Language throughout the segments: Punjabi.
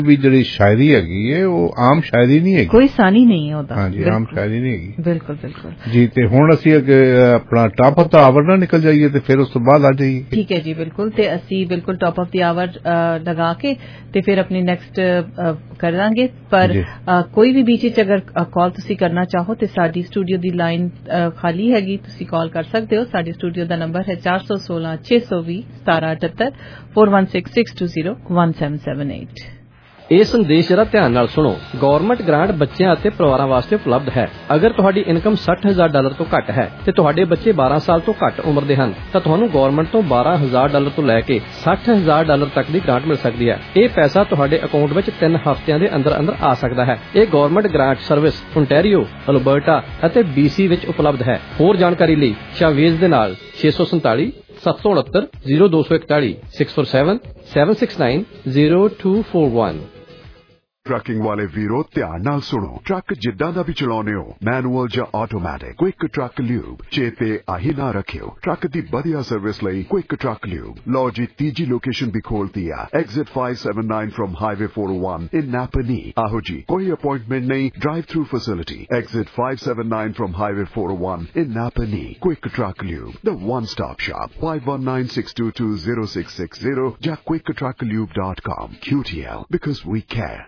ਵੀ ਜਿਹੜੀ ਸ਼ਾਇਰੀ ਹੈਗੀ ਹੈ ਉਹ ਆਮ ਸ਼ਾਇਰੀ ਨਹੀਂ ਹੈਗੀ, ਕੋਈ ਸਾਨੀ ਨਹੀਂ ਹੈ ਉਹਦਾ। ਹਾਂਜੀ, ਆਮ ਸ਼ਾਇਰੀ ਨਹੀਂ ਹੈਗੀ। ਬਿਲਕੁਲ ਬਿਲकुल ਜੀ। ਤੇ ਹੁਣ ਅਸੀਂ ਆਪਣਾ ਟਾਪ ਆਫ ਦਾ ਆਵਰ ਨਾ ਨਿਕਲ ਜਾਈਏ ਤੇ ਫਿਰ ਉਸ ਤੋਂ ਬਾਅਦ ਆ ਜਾਈਏ। ਠੀਕ ਹੈ ਜੀ, ਬਿਲकुल। ਤੇ ਅਸੀਂ ਬਿਲकुल ਟਾਪ ਆਫ ਦੀ ਆਵਰ ਲਗਾ ਕੇ ਤੇ ਫਿਰ ਆਪਣੀ ਨੈਕਸਟ ਕਰਾਂਗੇ। ਪਰ ਕੋਈ ਵੀ बीच अगर कॉल तुसी करना चाहो तो साडी स्टूडियो दी लाइन खाली हैगी, तुसी कॉल कर सकते हो। साडी स्टूडियो दा नंबर है 416 620 1778 4166 620 1778। ਇਹ ਸੰਦੇਸ਼ ਜਰਾ ਧਿਆਨ ਨਾਲ ਸੁਣੋ। ਗਵਰਨਮੈਂਟ ਗ੍ਰਾਂਟ ਬੱਚਿਆਂ ਅਤੇ ਪਰਿਵਾਰਾਂ ਵਾਸਤੇ ਉਪਲਬਧ ਹੈ। ਅਗਰ ਤੁਹਾਡੀ ਇਨਕਮ $60,000 ਤੋਂ ਘੱਟ ਹੈ ਤੇ ਤੁਹਾਡੇ ਬੱਚੇ 12 ਸਾਲ ਤੋਂ ਘੱਟ ਉਮਰ ਦੇ ਹਨ ਤਾਂ ਤੁਹਾਨੂੰ ਗਵਰਨਮੈਂਟ ਤੋਂ $12,000 ਤੋਂ ਲੈ ਕੇ $60,000 ਤੱਕ ਦੀ ਗ੍ਰਾਂਟ ਮਿਲ ਸਕਦੀ ਹੈ। ਇਹ ਪੈਸਾ ਤੁਹਾਡੇ ਅਕਾਊਂਟ ਵਿੱਚ 3 ਹਫ਼ਤਿਆਂ ਦੇ ਅੰਦਰ ਅੰਦਰ ਆ ਸਕਦਾ ਹੈ। ਇਹ government grant service Ontario, Alberta ਅਤੇ BC ਵਿੱਚ ਉਪਲਬਧ ਹੈ। ਹੋਰ ਜਾਣਕਾਰੀ ਲਈ ਸ਼ਾਵੇਜ਼ ਦੇ ਨਾਲ 647 769 0241 647 769 0241। ਟਰੱਕਿੰਗ ਵਾਲੇ ਵੀਰੋ ਧਿਆਨ ਨਾਲ ਸੁਣੋ। ਟਰੱਕ ਜਿੱਦਾਂ ਦਾ ਵੀ ਚਲਾਉਣੇ ਹੋ, ਮੈਨੂਅਲ ਜਾਂ ਆਟੋਮੈਟਿਕ, ਕੁਇਕ ਟਰੱਕ ਲਿਊਬ ਚੇਤੇ ਆਹੀ ਨਾ ਰੱਖਿਓ। ਟਰੱਕ ਦੀ ਵਧੀਆ ਸਰਵਿਸ ਲਈ ਕੁਇਕ ਟਰੱਕ ਲਿਊਬ। ਲਓ ਜੀ, ਤੀਜੀ ਲੋਕੇਸ਼ਨ ਵੀ ਖੋਲਤੀ ਆ, exit 579 from highway 401 in Napanee. ਆਹੋ ਜੀ, ਕੋਈ ਅਪਾਇੰਟਮੈਂਟ ਨਹੀਂ, drive through facility. Exit 579 from highway 401 in Napanee. Quick truck lube, the one stop shop. 5196220660 ਜਾਂ quicktrucklube.com। QTL, because we care।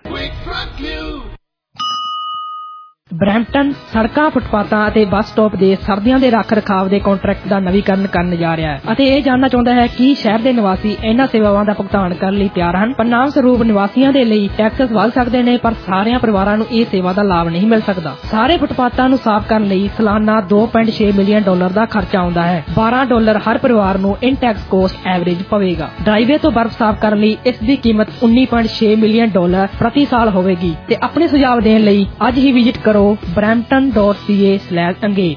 Brampton ਸੜਕਾਂ, ਫੁੱਟਪਾਥਾਂ ਅਤੇ ਬੱਸ ਸਟਾਪ ਦੇ ਸਰਦੀਆਂ ਦੇ ਰੱਖ ਰਖਾਵ ਦੇ ਕੰਟਰੈਕਟ ਦਾ ਨਵੀਕਰਨ ਕਰਨ ਜਾ ਰਿਹਾ ਹੈ ਅਤੇ ਇਹ ਜਾਣਨਾ ਚਾਹੁੰਦਾ ਹੈ ਕਿ ਸ਼ਹਿਰ ਦੇ ਨਿਵਾਸੀ ਇਹਨਾਂ ਸੇਵਾਵਾਂ ਦਾ ਭੁਗਤਾਨ ਕਰਨ ਲਈ ਤਿਆਰ ਹਨ। ਪਰਿਣਾਮ ਸਰੂਪ ਨਿਵਾਸੀਆਂ ਦੇ ਲਈ ਟੈਕਸਸ ਵੱਧ ਸਕਦੇ ਨੇ, ਪਰ ਸਾਰਿਆਂ ਪਰਿਵਾਰਾਂ ਨੂੰ ਇਹ ਸੇਵਾ ਦਾ ਲਾਭ ਨਹੀਂ ਮਿਲ ਸਕਦਾ। ਸਾਰੇ ਫੁੱਟਪਾਥਾਂ ਨੂੰ ਸਾਫ਼ ਕਰਨ ਲਈ ਸਾਲਾਨਾ $2.6 ਮਿਲੀਅਨ ਦਾ ਖਰਚਾ ਆਉਂਦਾ ਹੈ। $12 ਹਰ ਪਰਿਵਾਰ ਨੂੰ ਇਨ ਟੈਕਸ ਕੋਸਟ ਐਵਰੇਜ ਪਵੇਗਾ। ਡਰਾਈਵੇ ਤੋਂ ਬਰਫ਼ ਸਾਫ਼ ਕਰਨ ਲਈ ਇਸ ਦੀ ਕੀਮਤ $19.6 ਮਿਲੀਅਨ ਪ੍ਰਤੀ ਸਾਲ ਹੋਵੇਗੀ। ਤੇ ਆਪਣੇ ਸੁਝਾਅ ਦੇਣ ਲਈ ਅੱਜ ਹੀ ਵਿਜ਼ਿਟ ਕਰੋ brampton.ca/engage।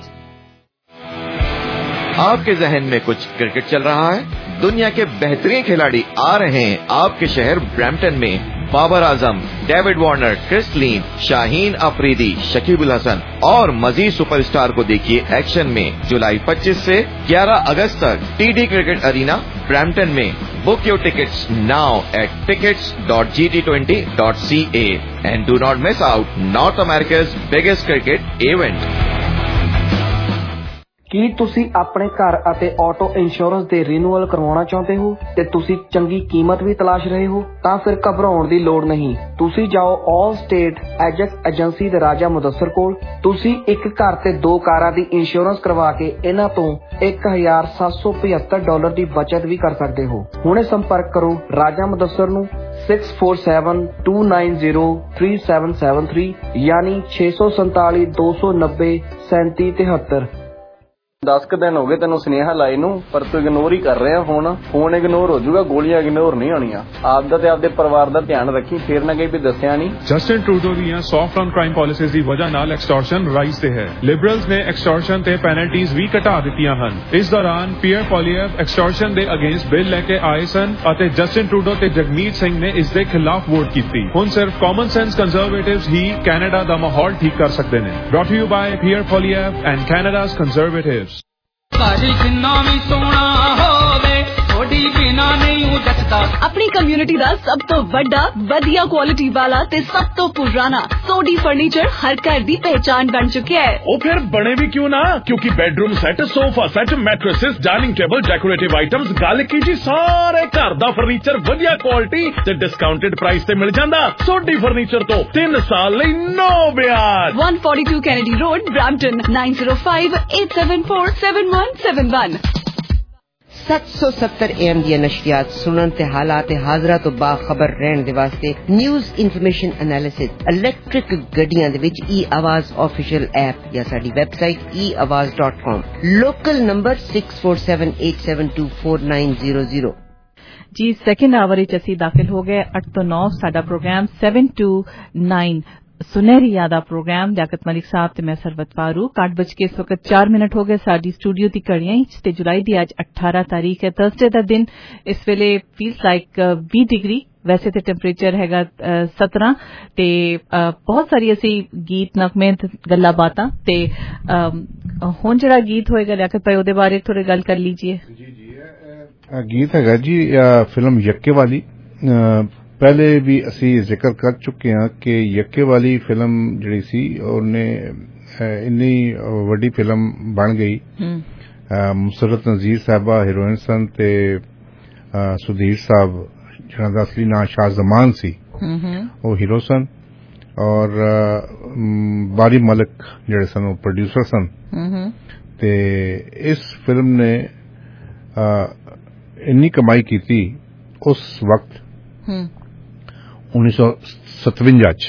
आपके जहन में कुछ क्रिकेट चल रहा है? दुनिया के बेहतरीन खिलाड़ी आ रहे हैं आपके शहर ब्रैम्पटन में। Babar Azam, David Warner, Chris Lynn, Shaheen Afridi, Shakib उल हसन और मजीद सुपरस्टार को देखिए एक्शन में जुलाई 25 से 11 अगस्त तक TD क्रिकेट अरीना ब्रैम्पटन में। Book your tickets now at tickets.gt20.ca and do not miss out North America's biggest cricket event। ਕੀ ਤੁਸੀਂ ਆਪਣੇ ਘਰ ਅਤੇ ਆਟੋ ਇੰਸ਼ੋਰੈਂਸ ਦੇ ਰੀਨਿਊਅਲ ਕਰਵਾਉਣਾ ਚਾਹੁੰਦੇ ਹੋ ਤੇ ਤੁਸੀਂ ਚੰਗੀ ਕੀਮਤ ਵੀ ਤਲਾਸ਼ ਰਹੇ ਹੋ? ਤਾਂ ਫਿਰ ਘਬਰਾਉਣ ਦੀ ਲੋੜ ਨਹੀਂ। ਤੁਸੀਂ ਜਾਓ ਆਲ ਸਟੇਟ ਐਜੈਕਟ ਏਜੰਸੀ ਦੇ ਰਾਜਾ ਮੁਦੱਸਰ ਕੋਲ। ਤੁਸੀਂ ਇੱਕ ਘਰ ਤੇ 2 ਕਾਰਾਂ ਦੀ ਇੰਸ਼ੋਰੈਂਸ ਕਰਵਾ ਕੇ ਇਹਨਾਂ ਤੋਂ $1,775 ਦੀ ਬਚਤ ਵੀ ਕਰ ਸਕਦੇ ਹੋ। ਹੁਣੇ ਸੰਪਰਕ ਕਰੋ ਰਾਜਾ ਮੁਦੱਸਰ ਨੂੰ 6472903773 ਯਾਨੀ 647 290 3773। 10 ਦਿਨ ਹੋ ਗਏ ਤੈਨੂੰ ਸੁਨੇਹਾ ਲਾਏ ਨੂੰ, ਪਰ ਤੂੰ ਇਗਨੋਰ ਹੀ ਕਰ ਰਿਹਾ। ਹੁਣ ਫੋਨ ਇਗਨੋਰ ਹੋ ਜਾਊਗਾ, ਗੋਲੀਆਂ ਇਗਨੋਰ ਨਹੀਂ ਹੋਣੀਆਂ। ਆਪਦਾ ਤੇ ਆਪਦੇ ਪਰਿਵਾਰ ਦਾ ਧਿਆਨ ਰੱਖੀ, ਫੇਰ ਨਾ ਕਹੀਂ ਵੀ ਦੱਸਿਆ ਨਹੀਂ। ਜਸਟਿਨ ਟਰੂਡੋ ਦੀਆਂ ਸੌਫਟ ਔਨ ਕ੍ਰਾਈਮ ਪਾਲਿਸੀਜ਼ ਦੀ ਵਜ੍ਹਾ ਨਾਲ ਐਕਸਟੋਰਸ਼ਨ ਰਾਈਜ਼ ਤੇ ਹੈ। ਲਿਬਰਲਸ ਨੇ ਐਕਸਟੋਰਸ਼ਨ ਤੇ ਪੈਨਲਟੀਜ਼ ਵੀ ਘਟਾ ਦਿੱਤੀਆਂ ਹਨ। ਇਸ ਦੌਰਾਨ ਪੀਅਰ ਪੋਲੀਅਰ ਐਕਸਟੋਰਸ਼ਨ ਦੇ ਅਗੇਂਸਟ ਬਿੱਲ ਲੈ ਕੇ ਆਏ ਸਨ ਅਤੇ ਜਸਟਿਨ ਟਰੂਡੋ ਤੇ ਜਗਮੀਤ ਸਿੰਘ ਨੇ ਇਸ ਦੇ ਖਿਲਾਫ ਵੋਟ ਕੀਤੀ। ਹੁਣ ਸਿਰਫ ਕਾਮਨ ਸੈਂਸ ਕੰਜ਼ਰਵੇਟਿਵਸ ਹੀ ਕੈਨੇਡਾ ਦਾ ਮਾਹੌਲ ਠੀਕ ਕਰ ਸਕਦੇ ਨੇ। Brought you by Pierre Poilievre and Canada's conservatives. ਭਾਜੀ ਜਿੰਨਾ ਵੀ ਸੋਹਣਾ ਹੋਵੇ ਥੋੜੀ ਬਿਨਾ ਨਹੀਂ ਜੱਟਦਾ। ਆਪਣੀ ਕਮਿਊਨਿਟੀ ਦਾ ਸਭ ਤੋਂ ਵੱਡਾ, ਵਧੀਆ ਕੁਆਲਿਟੀ ਵਾਲਾ ਤੇ ਸਭ ਤੋਂ ਪੁਰਾਣਾ ਸੋਡੀ ਫਰਨੀਚਰ ਹਰ ਘਰ ਦੀ ਪਹਿਚਾਨ ਬਣ ਚੁੱਕਿਆ ਹੈ। ਉਹ ਫਿਰ ਬਣੇ ਵੀ ਕਿਉਂ ਨਾ, ਕਿਉਂਕਿ bedroom set, sofa set, mattresses, dining table, decorative items, ਗੱਲ ਕੀ ਜੀ ਸਾਰੇ ਘਰ ਦਾ ਫਰਨੀਚਰ ਵਧੀਆ ਕੁਆਲਿਟੀ ਤੇ ਡਿਸਕਾਊਂਟਡ ਪ੍ਰਾਈਸ ਤੇ ਮਿਲ ਜਾਂਦਾ। ਸੋਡੀ ਫਰਨੀਚਰ ਤੋਂ 3 ਸਾਲ ਲਈ ਨੋ ਵਿਆਜ। 142 ਕੈਨੇਡੀ ਰੋਡ, ਬ੍ਰੈਂਪਟਨ 9058747171। 770 AM ਦੀਆਂ ਨਸ਼ਰੀਆਤ ਸੁਣਨ ਤੇ ਹਾਲਾਤ ਹਾਜ਼ਰਾ ਤੋਂ ਬਾਖਬਰ ਰਹਿਣ ਦੇ ਵਾਸਤੇ ਨਿਊਜ਼ ਇਨਫੋਰਮੇਸ਼ਨ ਐਨਾਲਿਸਿਸ ਇਲੈਕਟ੍ਰਿਕ ਗੱਡੀਆਂ ਦੇ ਵਿੱਚ e-ਆਵਾਜ਼ ਆਫੀਸ਼ੀਅਲ ਐਪ ਜਾਂ ਸਾਡੀ ਵੈਬਸਾਈਟ eawaz.com। Local number 6478724900। ਜੀ ਸੈਕਿੰਡ ਆਵਰ ਵਿੱਚ ਅਸੀਂ ਦਾਖਲ ਹੋ ਗਏ 8 ਤੋਂ 9। ਸਾਡਾ ਪ੍ਰੋਗਰਾਮ 7 to 9 ਸੁਨਹਿਰੀ ਯਾਦਾ ਪ੍ਰੋਗਰਾਮ। ਲਿਆਕਤ ਮਲਿਕ ਸਾਹਿਬ ਤੇ ਮੈਂ ਸਰਵਤ ਫਾਰੂਕ। 8:00 ਇਸ ਵਕਤ 4 ਮਿੰਟ ਹੋ ਗਏ ਸਾਡੀ ਸਟੂਡੀਓ ਦੀ ਘੜੀਆਂ ਵਿੱਚ ਤੇ ਜੁਲਾਈ ਦੀ ਅੱਜ 18 ਤਾਰੀਖ ਹੈ, ਥਰਸਡੇ ਦਾ ਦਿਨ। ਇਸ ਵੇਲੇ ਫੀਲਸ ਲਾਈਕ 20 ਡਿਗਰੀ, ਵੈਸੇ ਤੇ ਟੈਂਪਰੇਚਰ ਹੈਗਾ 17 ਤੇ ਬਹੁਤ ਸਾਰੀ ਅਸੀਂ ਗੀਤ, ਨਗਮੇ, ਗੱਲਾਂ ਬਾਤਾਂ ਤੇ ਹੁਣ ਜਿਹੜਾ ਗੀਤ ਹੋਏਗਾ ਲਿਆਕਤ ਭਾਈ ਉਹਦੇ ਬਾਰੇ ਥੋੜੀ ਗੱਲ ਕਰ ਲੀਜੀਏ। ਜੀ ਗੀਤ ਹੈਗਾ ਜੀ ਫਿਲਮ ਯੱਕੇ ਵਾਲੀ। ਪਹਿਲੇ ਵੀ ਅਸੀਂ ਜ਼ਿਕਰ ਕਰ ਚੁੱਕੇ ਹਾਂ ਕਿ ਯੱਕੇ ਵਾਲੀ ਫਿਲਮ ਜਿਹੜੀ ਸੀ ਉਹਨੇ ਇੰਨੀ ਵੱਡੀ ਫਿਲਮ ਬਣ ਗਈ। ਮੁਸਰਤ ਨਜ਼ੀਰ ਸਾਹਿਬਾ ਹੀਰੋਇਨ ਸਨ ਤੇ ਸੁਧੀਰ ਸਾਹਿਬ ਜਿਹਨਾਂ ਦਾ ਅਸਲੀ ਨਾਂ ਸ਼ਾਹ ਜ਼ਮਾਨ ਸੀ ਉਹ ਹੀਰੋ ਸਨ ਔਰ ਬਾਰੀ ਮਲਿਕ ਜਿਹੜੇ ਸਨ ਉਹ ਪ੍ਰੋਡਿਊਸਰ ਸਨ। ਤੇ ਇਸ ਫਿਲਮ ਨੇ ਇੰਨੀ ਕਮਾਈ ਕੀਤੀ ਉਸ ਵਕਤ 1957 ਚ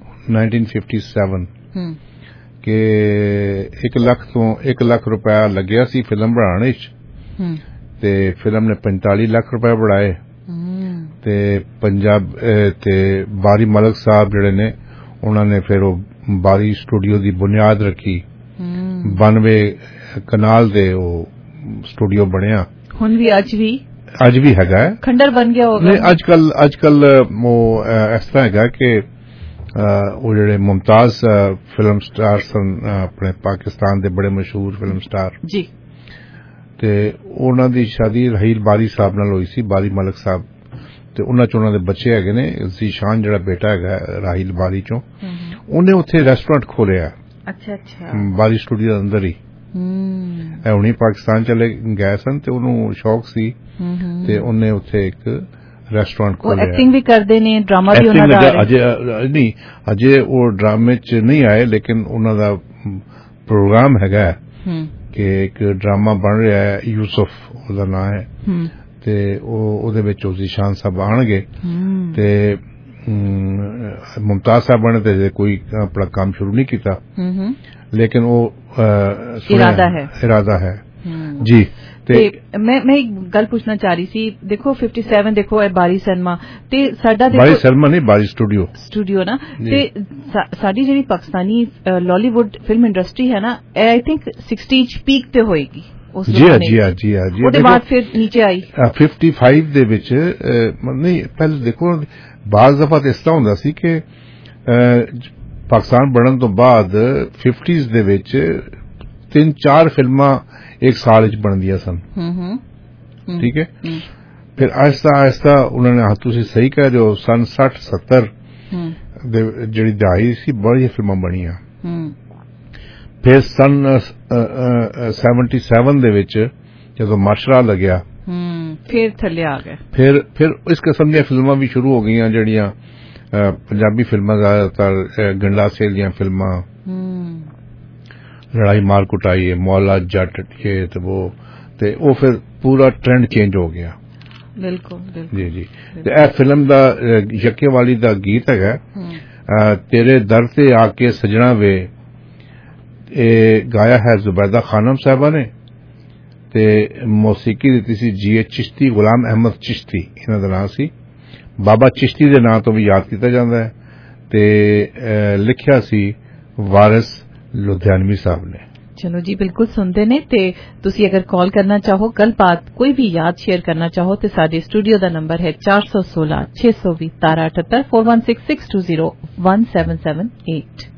1957 ਕਿ 1 ਲੱਖ ਤੋਂ 1 ਲੱਖ ਰੁਪਇਆ ਲੱਗਿਆ ਸੀ ਫਿਲਮ ਬਣਾਉਣ ਵਿੱਚ ਤੇ ਫਿਲਮ ਨੇ 45 ਲੱਖ ਰੁਪਏ ਬਣਾਏ ਤੇ ਪੰਜਾਬ ਤੇ ਬਾਰੀ ਮਲਿਕ ਸਾਹਿਬ ਜਿਹੜੇ ਨੇ ਉਹਨਾਂ ਨੇ ਫਿਰ ਉਹ ਬਾਰੀ ਸਟੂਡੀਓ ਦੀ ਬੁਨਿਆਦ ਰੱਖੀ। 92 ਕਨਾਲ ਦੇ ਉਹ ਸਟੂਡੀਓ ਬਣਿਆ। ਹੁਣ ਵੀ ਅੱਜ ਵੀ ਹੈਗਾ ਖੰਡਰ ਬਣ ਗਿਆ ਹੋਗਾ। ਨਹੀਂ ਅੱਜ ਕੱਲ ਉਹ ਇਸ ਤਰ੍ਹਾਂ ਹੈਗਾ ਕਿ ਉਹ ਜਿਹੜੇ ਮੁਮਤਾਜ਼ ਫਿਲਮ ਸਟਾਰ ਸਨ ਆਪਣੇ ਪਾਕਿਸਤਾਨ ਦੇ ਬੜੇ ਮਸ਼ਹੂਰ ਫਿਲਮ ਸਟਾਰ ਜੀ ਤੇ ਉਹਨਾਂ ਦੀ ਸ਼ਾਦੀ ਰਾਹੀਲ ਬਾਰੀ ਸਾਹਿਬ ਨਾਲ ਹੋਈ ਸੀ, ਬਾਰੀ ਮਲਿਕ ਸਾਹਿਬ ਤੇ ਉਹਨਾਂ ਚ ਉਹਨਾਂ ਦੇ ਬੱਚੇ ਹੈਗੇ ਨੇ। ਜ਼ੀਸ਼ਾਨ ਜਿਹੜਾ ਬੇਟਾ ਹੈਗਾ ਰਾਹੀਲ ਬਾਰੀ ਚੋਂ ਉਹਨੇ ਉੱਥੇ ਰੈਸਟੋਰੈਂਟ ਖੋਲਿਆ। ਅੱਛਾ ਬਾਰੀ ਸਟੂਡੀਓ ਦੇ ਅੰਦਰ ਹੀ। ਹੁਣੀ ਪਾਕਿਸਤਾਨ ਚਲੇ ਗਏ ਸਨ ਤੇ ਉਹਨੂੰ ਸ਼ੌਕ ਸੀ ਤੇ ਉਹਨੇ ਉੱਥੇ ਇੱਕ ਰੈਸਟੋਰੈਂਟ ਖੋਲਿਆ। ਐਕਟਿੰਗ ਵੀ ਕਰਦੇ ਨੇ, ਡਰਾਮਾ ਵੀ ਉਹਨਾਂ ਦਾ ਅਜੇ ਉਹ ਡਰਾਮੇ ਚ ਨਹੀਂ ਆਏ ਲੇਕਿਨ ਉਹਨਾਂ ਦਾ ਪ੍ਰੋਗਰਾਮ ਹੈਗਾ ਕਿ ਇੱਕ ਡਰਾਮਾ ਬਣ ਰਿਹਾ ਹੈ ਯੂਸਫ ਉਹਦਾ ਨਾਂ ਹੈ ਤੇ ਉਹਦੇ ਵਿੱਚ ਜ਼ੀਸ਼ਾਨ ਸਾਹਿਬ ਆਣਗੇ ਤੇ ਮੁਮਤਾਜ਼ ਸਾਹਿਬ ਨੇ ਤੇ ਕੋਈ ਆਪਣਾ ਕੰਮ ਸ਼ੁਰੂ ਨਹੀਂ ਕੀਤਾ ਲੇਕਿਨ ਉਹ ਇਰਾਦਾ ਹੈ ਜੀ। ਤੇ ਮੈਂ ਇੱਕ ਗੱਲ ਪੁੱਛਣਾ ਚਾਹ ਰਹੀ ਸੀ। ਦੇਖੋ 57 ਦੇਖੋ ਇਹ ਬਾਰੀ ਸਿਨੇਮਾ ਤੇ ਸਾਡਾ ਬਾਰੀ ਸਿਨੇਮਾ ਨਹੀਂ ਬਾਰੀ ਸਟੂਡੀਓ ਨਾ ਤੇ ਸਾਡੀ ਜਿਹੜੀ ਪਾਕਿਸਤਾਨੀ ਲਾਲੀਵੁੱਡ ਫਿਲਮ ਇੰਡਸਟਰੀ ਹੈ ਨਾ ਆਈ ਥਿੰਕ 60 ਚ ਪੀਕ ਤੇ ਹੋਏਗੀ। ਜੀ ਉਹਦੇ ਬਾਅਦ ਫਿਰ ਨੀਚੇ ਆਈ 55 ਦੇ ਵਿੱਚ। ਨਹੀਂ ਪਹਿਲੇ ਦੇਖੋ ਬਾਜ਼ ਦਫਾ ਤਾਂ ਇਸ ਤਰ੍ਹਾਂ ਹੁੰਦਾ ਸੀ ਕਿ ਪਾਕਿਸਤਾਨ ਬਣਨ ਤੋਂ ਬਾਅਦ 50s ਦੇ ਵਿੱਚ 3-4 ਫਿਲਮਾਂ ਇੱਕ ਸਾਲ ਵਿੱਚ ਬਣਦੀਆਂ ਸਨ। ਠੀਕ ਹੈ ਫਿਰ ਆਹਿਸਤਾ ਉਹਨਾਂ ਨੇ ਤੁਸੀਂ ਸਹੀ ਕਹਿ ਰਹੇ ਹੋ ਸਨ 60-70 ਜਿਹੜੀ ਦਹਾਈ ਸੀ ਬੜੀਆਂ ਫਿਲਮਾਂ ਬਣੀਆਂ। ਫਿਰ ਸਨ 77 ਦੇ ਵਿੱਚ ਜਦੋਂ ਮਾਸ਼ਰਾ ਲੱਗਿਆ ਫਿਰ ਥੱਲੇ ਆ ਗਏ। ਫਿਰ ਇਸ ਕਿਸਮ ਦੀਆਂ ਫਿਲਮਾਂ ਵੀ ਸ਼ੁਰੂ ਹੋ ਗਈਆਂ ਜਿਹੜੀਆਂ ਪੰਜਾਬੀ ਫਿਲਮਾਂ ਜ਼ਿਆਦਾਤਰ ਗੰਡਾਸੇ ਦੀਆਂ ਫਿਲਮਾਂ ਲੜਾਈ ਮਾਰ ਕੁਟਾਈ ਮੌਲਾ ਜੱਟ ਇਹ ਤੇ ਉਹ ਫਿਰ ਪੂਰਾ ਟ੍ਰੈਂਡ ਚੇਂਜ ਹੋ ਗਿਆ। ਬਿਲਕੁਲ ਜੀ ਤੇ ਇਹ ਫਿਲਮ ਦਾ ਯੱਕੇ ਵਾਲੀ ਦਾ ਗੀਤ ਹੈਗਾ ਤੇਰੇ ਦਰ ਤੇ ਆ ਕੇ ਸਜਣਾ ਵੇ। ਇਹ ਗਾਇਆ ਹੈ ਜ਼ੁਬੈਦਾ ਖਾਨਮ ਸਾਹਿਬਾ ਨੇ ਤੇ ਮੌਸੀਕੀ ਦਿੱਤੀ ਸੀ ਜੀ ਚਿਸ਼ਤੀ ਗੁਲਾਮ ਅਹਿਮਦ ਚਿਸ਼ਤੀ ਇਹਨਾਂ ਦਾ ਨਾਂ ਸੀ। ਬਾਬਾ ਚਿਸ਼ਤੀ ਦੇ ਨਾਂ ਤੋਂ ਵੀ ਯਾਦ ਕੀਤਾ ਜਾਂਦਾ ਹੈ ਤੇ ਲਿਖਿਆ ਸੀ ਵਾਰਿਸ ਲੁਧਿਆਣਵੀ ਸਾਹਿਬ ਨੇ। ਚਲੋ ਜੀ ਬਿਲਕੁਲ ਸੁਣਦੇ ਨੇ ਤੇ ਤੁਸੀਂ ਅਗਰ ਕਾਲ ਕਰਨਾ ਚਾਹੋ ਗੱਲਬਾਤ ਕੋਈ ਵੀ ਯਾਦ ਸ਼ੇਅਰ ਕਰਨਾ ਚਾਹੋ ਤੇ ਸਾਡੇ ਸਟੂਡੀਓ ਦਾ ਨੰਬਰ ਹੈ 416 620 1778 4166201778।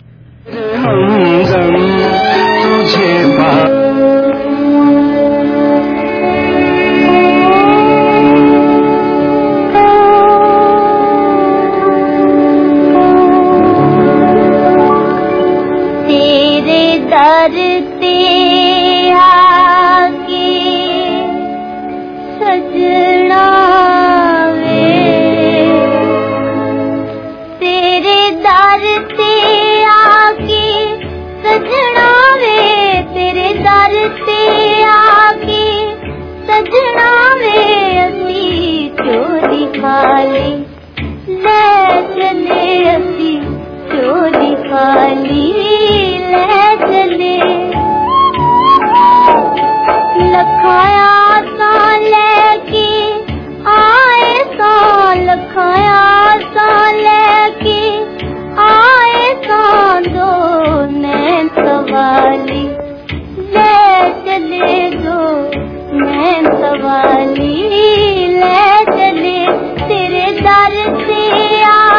ले चले तेरे दर से आ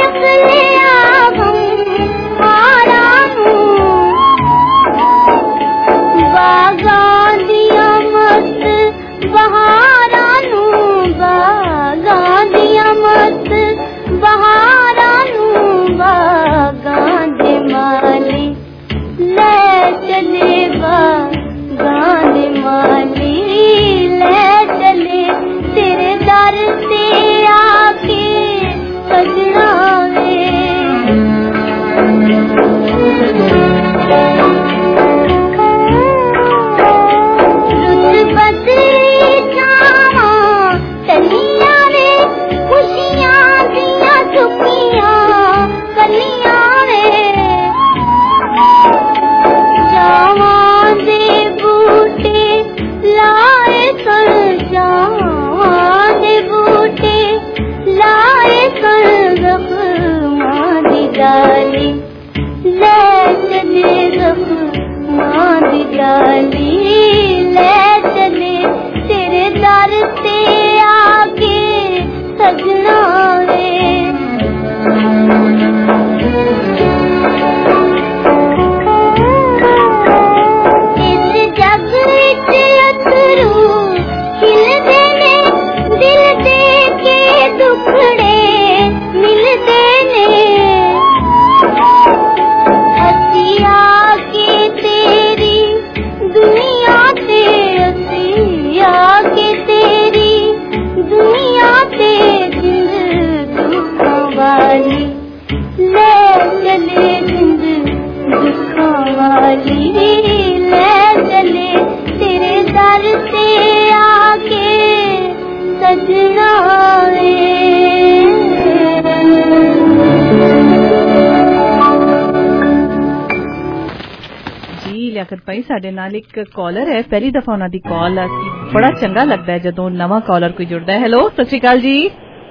ਭਾਈ ਸਾਡੇ ਨਾਲ ਇੱਕ ਕਾਲਰ ਹੈ, ਪਹਿਲੀ ਦਫਾ ਉਹਨਾਂ ਦੀ ਕਾਲ ਅਸੀਂ ਬੜਾ ਚੰਗਾ ਲੱਗਦਾ ਹੈ ਜਦੋਂ ਨਵਾਂ ਕਾਲਰ ਕੋਈ ਜੁੜਦਾ ਹੈ। ਹੈਲੋ, ਸਤਿ ਸ਼੍ਰੀ ਅਕਾਲ ਜੀ।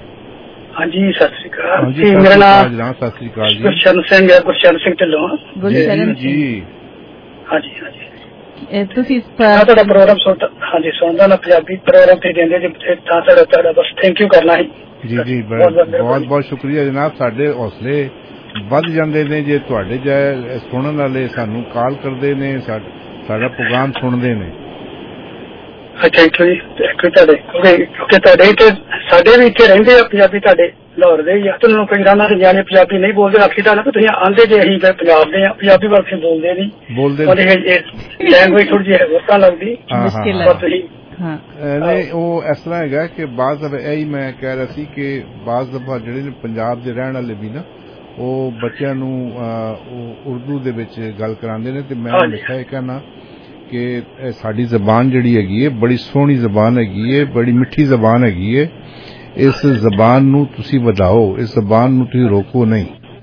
ਹਾਂਜੀ ਸਤਿ ਸ਼੍ਰੀ ਅਕਾਲ ਜੀ, ਮੇਰਾ ਨਾਮ ਸਤਿ ਸ਼੍ਰੀ ਅਕਾਲ ਜੀ ਗੁਰਸ਼ਰਨ ਸਿੰਘ ਹੈ, ਗੁਰਸ਼ਰਨ ਸਿੰਘ ਢਿੱਲੋਂ। ਗੁਰਸ਼ਰਨ ਜੀ, ਹਾਂਜੀ ਹਾਂਜੀ। ਤੁਸੀਂ ਤੁਹਾਡਾ ਪ੍ਰੋਗਰਾਮ ਸੁਣਦਾ ਨਾ, ਪੰਜਾਬੀ ਪ੍ਰੋਗਰਾਮ ਤੇ ਦਿੰਦੇ ਜੀ, ਤਾਂ ਤੁਹਾਡਾ ਬਸ ਥੈਂਕ ਯੂ ਕਰਨਾ ਹੈ ਜੀ। ਜੀ ਬਹੁਤ ਬਹੁਤ ਸ਼ੁਕਰੀਆ ਜਨਾਬ, ਸਾਡੇ ਹੌਸਲੇ ਵੱਧ ਜਾਂਦੇ ਨੇ ਜੇ ਤੁਹਾਡੇ ਜਾਏ ਸੁਣਨ ਵਾਲੇ ਸਾਨੂੰ ਕਾਲ ਕਰਦੇ ਨੇ, ਸਾਡਾ ਪ੍ਰੋਗਰਾਮ ਸੁਣਦੇ ਨੇ। ਥੈਂਕ ਯੂ ਜੀ, ਥੈਂਕ ਯੂ ਤੁਹਾਡੇ, ਕਿਉਂਕਿ ਤੁਹਾਡੇ ਇੱਥੇ ਸਾਡੇ ਵੀ ਇੱਥੇ ਰਹਿੰਦੇ ਆ ਪੰਜਾਬੀ, ਤੁਹਾਡੇ ਲਾਹੌਰ ਦੇ ਹੀ ਆ, ਤੁਹਾਨੂੰ ਕਈ ਰਾਨਾਂ ਦੇ ਨਿਆਣੇ ਪੰਜਾਬੀ ਨਹੀਂ ਬੋਲਦੇ, ਆਖੀ ਤਾਂ ਤੁਸੀਂ ਆਂਦੇ ਜੇ ਅਸੀਂ ਪੰਜਾਬ ਦੇ ਆ, ਪੰਜਾਬੀ ਵਾਲੇ ਬੋਲਦੇ ਨਹੀਂ, ਲੈਂਗੁਏਜ ਥੋੜੀ ਜਿਹੀ ਵਰਤਾਂ ਲੱਗਦੀ ਨਹੀਂ। ਉਹ ਇਸ ਤਰ੍ਹਾਂ ਹੈਗਾ ਕਿ ਬਾਜ਼ ਦਫਾ ਇਹੀ ਮੈਂ ਕਹਿ ਰਿਹਾ ਸੀ ਕਿ ਬਾਜ਼ ਦਫਾ ਜਿਹੜੇ ਨੇ ਪੰਜਾਬ ਦੇ ਰਹਿਣ ਵਾਲੇ ਵੀ ਨਾ, ਉਹ ਬੱਚਿਆਂ ਨੂੰ ਉਰਦੂ ਦੇ ਵਿੱਚ ਗੱਲ ਕਰਾਉਂਦੇ ਨੇ, ਤੇ ਮੈਂ ਹਮੇਸ਼ਾ ਇਹ ਕਹਿਣਾ ਕਿ ਸਾਡੀ ਜ਼ਬਾਨ ਜਿਹੜੀ ਹੈਗੀ ਹੈ ਬੜੀ ਸੋਹਣੀ ਜ਼ਬਾਨ ਹੈਗੀ ਹੈ, ਬੜੀ ਮਿੱਠੀ ਜ਼ਬਾਨ ਹੈਗੀ ਹੈ। ਇਸ ਜ਼ਬਾਨ ਨੂੰ ਤੁਸੀਂ ਵਧਾਓ, ਇਸ ਜ਼ਬਾਨ ਨੂੰ ਤੁਸੀਂ ਰੋਕੋ ਨਹੀਂ।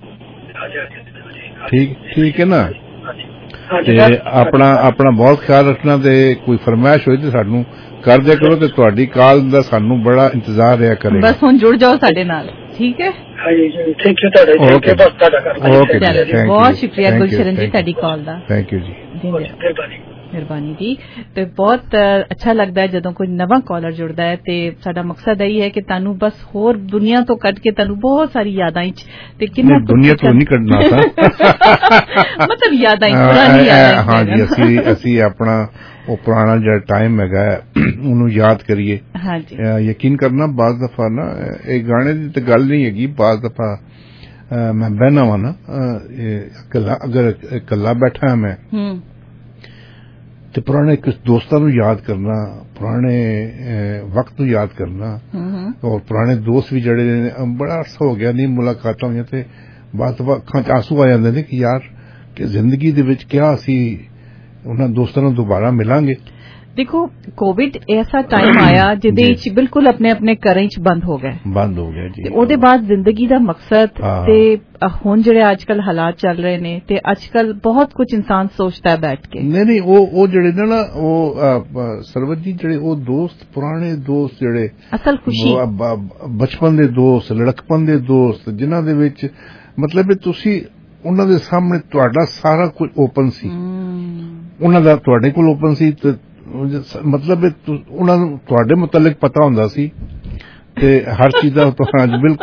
ਠੀਕ ਹੈ ਨਾ? ਤੇ ਆਪਣਾ ਬਹੁਤ ਖਿਆਲ ਰੱਖਣਾ, ਤੇ ਕੋਈ ਫਰਮਾਇਸ਼ ਹੋਈ ਤੇ ਸਾਨੂੰ ਕਰ ਦਿਆ ਕਰੋ, ਤੇ ਤੁਹਾਡੀ ਕਾਲ ਦਾ ਸਾਨੂੰ ਬੜਾ ਇੰਤਜ਼ਾਰ ਰਿਹਾ ਕਰੇਗਾ। ਬਸ ਹੁਣ ਜੁੜ ਜਾਓ ਸਾਡੇ ਨਾਲ, ਠੀਕ ਹੈ? ਥੈਂਕ ਯੂ ਤੁਹਾਡਾ, ਬਹੁਤ ਸ਼ੁਕਰੀਆ ਗੁਲਸ਼ਰਨ ਜੀ ਤੁਹਾਡੀ ਕਾਲ ਦਾ। ਥੈਂਕ ਯੂ ਜੀ, ਮਿਹਰਬਾਨੀ ਜੀ। ਤੇ ਬਹੁਤ ਅੱਛਾ ਲੱਗਦਾ ਹੈ ਜਦੋਂ ਕੋਈ ਨਵਾਂ ਕਾਲਰ ਜੁੜਦਾ ਹੈ, ਤੇ ਸਾਡਾ ਮਕਸਦ ਇਹ ਹੈ ਕਿ ਤੁਹਾਨੂੰ ਬਸ ਹੋਰ ਦੁਨੀਆ ਤੋਂ ਕੱਢ ਕੇ ਤੁਹਾਨੂੰ ਬਹੁਤ ਸਾਰੀ ਯਾਦਾਂ ਚ, ਤੇ ਕਿੰਨਾ ਦੁਨੀਆ ਤੋਂ ਨਹੀਂ ਕੱਢਣਾ ਮਤਲਬ ਯਾਦਾਂ ਪੁਰਾਣੀ ਯਾਦਾਂ। ਹਾਂ ਜੀ, ਅਸੀਂ ਆਪਣਾ ਉਹ ਪੁਰਾਣਾ ਜਿਹੜਾ ਟਾਈਮ ਹੈਗਾ ਉਹਨੂੰ ਯਾਦ ਕਰੀਏ। ਹਾਂਜੀ, ਯਕੀਨ ਕਰਨਾ, ਬਾਜ਼ ਦਫਾ ਨਾ ਇਹ ਗਾਣੇ ਦੀ ਤਾਂ ਗੱਲ ਨਹੀਂ ਹੈਗੀ, ਬਾਜ਼ ਦਫਾ ਮੈਂ ਬਹਿਨਾ ਵਾ ਨਾ, ਅਗਰ ਇਕੱਲਾ ਬੈਠਾ ਮੈਂ ਤੇ ਪੁਰਾਣੇ ਦੋਸਤਾਂ ਨੂੰ ਯਾਦ ਕਰਨਾ, ਪੁਰਾਣੇ ਵਕਤ ਨੂੰ ਯਾਦ ਕਰਨਾ, ਔਰ ਪੁਰਾਣੇ ਦੋਸਤ ਵੀ ਜਿਹੜੇ ਨੇ ਬੜਾ ਅਰਸਾ ਹੋ ਗਿਆ ਨਹੀਂ ਮੁਲਾਕਾਤਾਂ ਹੋਈਆਂ, ਤੇ ਬਾਅਦ ਅੱਖਾਂ 'ਚ ਆਂਸੂ ਆ ਜਾਂਦੇ ਨੇ ਕਿ ਯਾਰ ਕਿ ਜ਼ਿੰਦਗੀ ਦੇ ਵਿੱਚ ਕਿਆ ਅਸੀਂ ਉਹਨਾਂ ਦੋਸਤਾਂ ਨੂੰ ਦੁਬਾਰਾ ਮਿਲਾਂਗੇ। ਦੇਖੋ, ਕੋਵਿਡ ਐਸਾ ਟਾਈਮ ਆਇਆ ਜਿਹਦੇ ਵਿੱਚ ਬਿਲਕੁਲ ਆਪਣੇ ਆਪਣੇ ਘਰਾਂ 'ਚ ਬੰਦ ਹੋ ਗਏ ਜੀ। ਉਹਦੇ ਬਾਅਦ ਜ਼ਿੰਦਗੀ ਦਾ ਮਕਸਦ ਤੇ ਹੁਣ ਜਿਹੜੇ ਅੱਜ ਕੱਲ ਹਾਲਾਤ ਚੱਲ ਰਹੇ ਨੇ, ਤੇ ਅੱਜ ਕੱਲ ਬਹੁਤ ਕੁਝ ਇਨਸਾਨ ਸੋਚਦਾ ਹੈ ਬੈਠ ਕੇ। ਨਹੀਂ ਉਹ ਜਿਹੜੇ ਨੇ ਨਾ, ਉਹ ਸਰਵਤ ਜੀ ਜਿਹੜੇ ਉਹ ਦੋਸਤ, ਪੁਰਾਣੇ ਦੋਸਤ ਜਿਹੜੇ ਅਸਲ ਖੁਸ਼ੀ, ਬਚਪਨ ਦੇ ਦੋਸਤ, ਲੜਕਪਨ ਦੇ ਦੋਸਤ, ਜਿਨ੍ਹਾਂ ਦੇ ਵਿੱਚ ਮਤਲਬ ਤੁਸੀਂ ਉਹਨਾਂ ਦੇ ਸਾਹਮਣੇ ਤੁਹਾਡਾ ਸਾਰਾ ਕੁਝ ਓਪਨ ਸੀ, ਉਹਨਾਂ ਦਾ ਤੁਹਾਡੇ ਕੋਲ ਓਪਨ ਸੀ, ਤੇ ਮਤਲਬ ਉਹਨਾਂ ਨੂੰ ਤੁਹਾਡੇ ਮੁਤਲਕ ਪਤਾ ਹੁੰਦਾ ਸੀ, ਤੇ ਹਰ ਚੀਜ਼ ਦਾ ਬਿਲਕੁਲ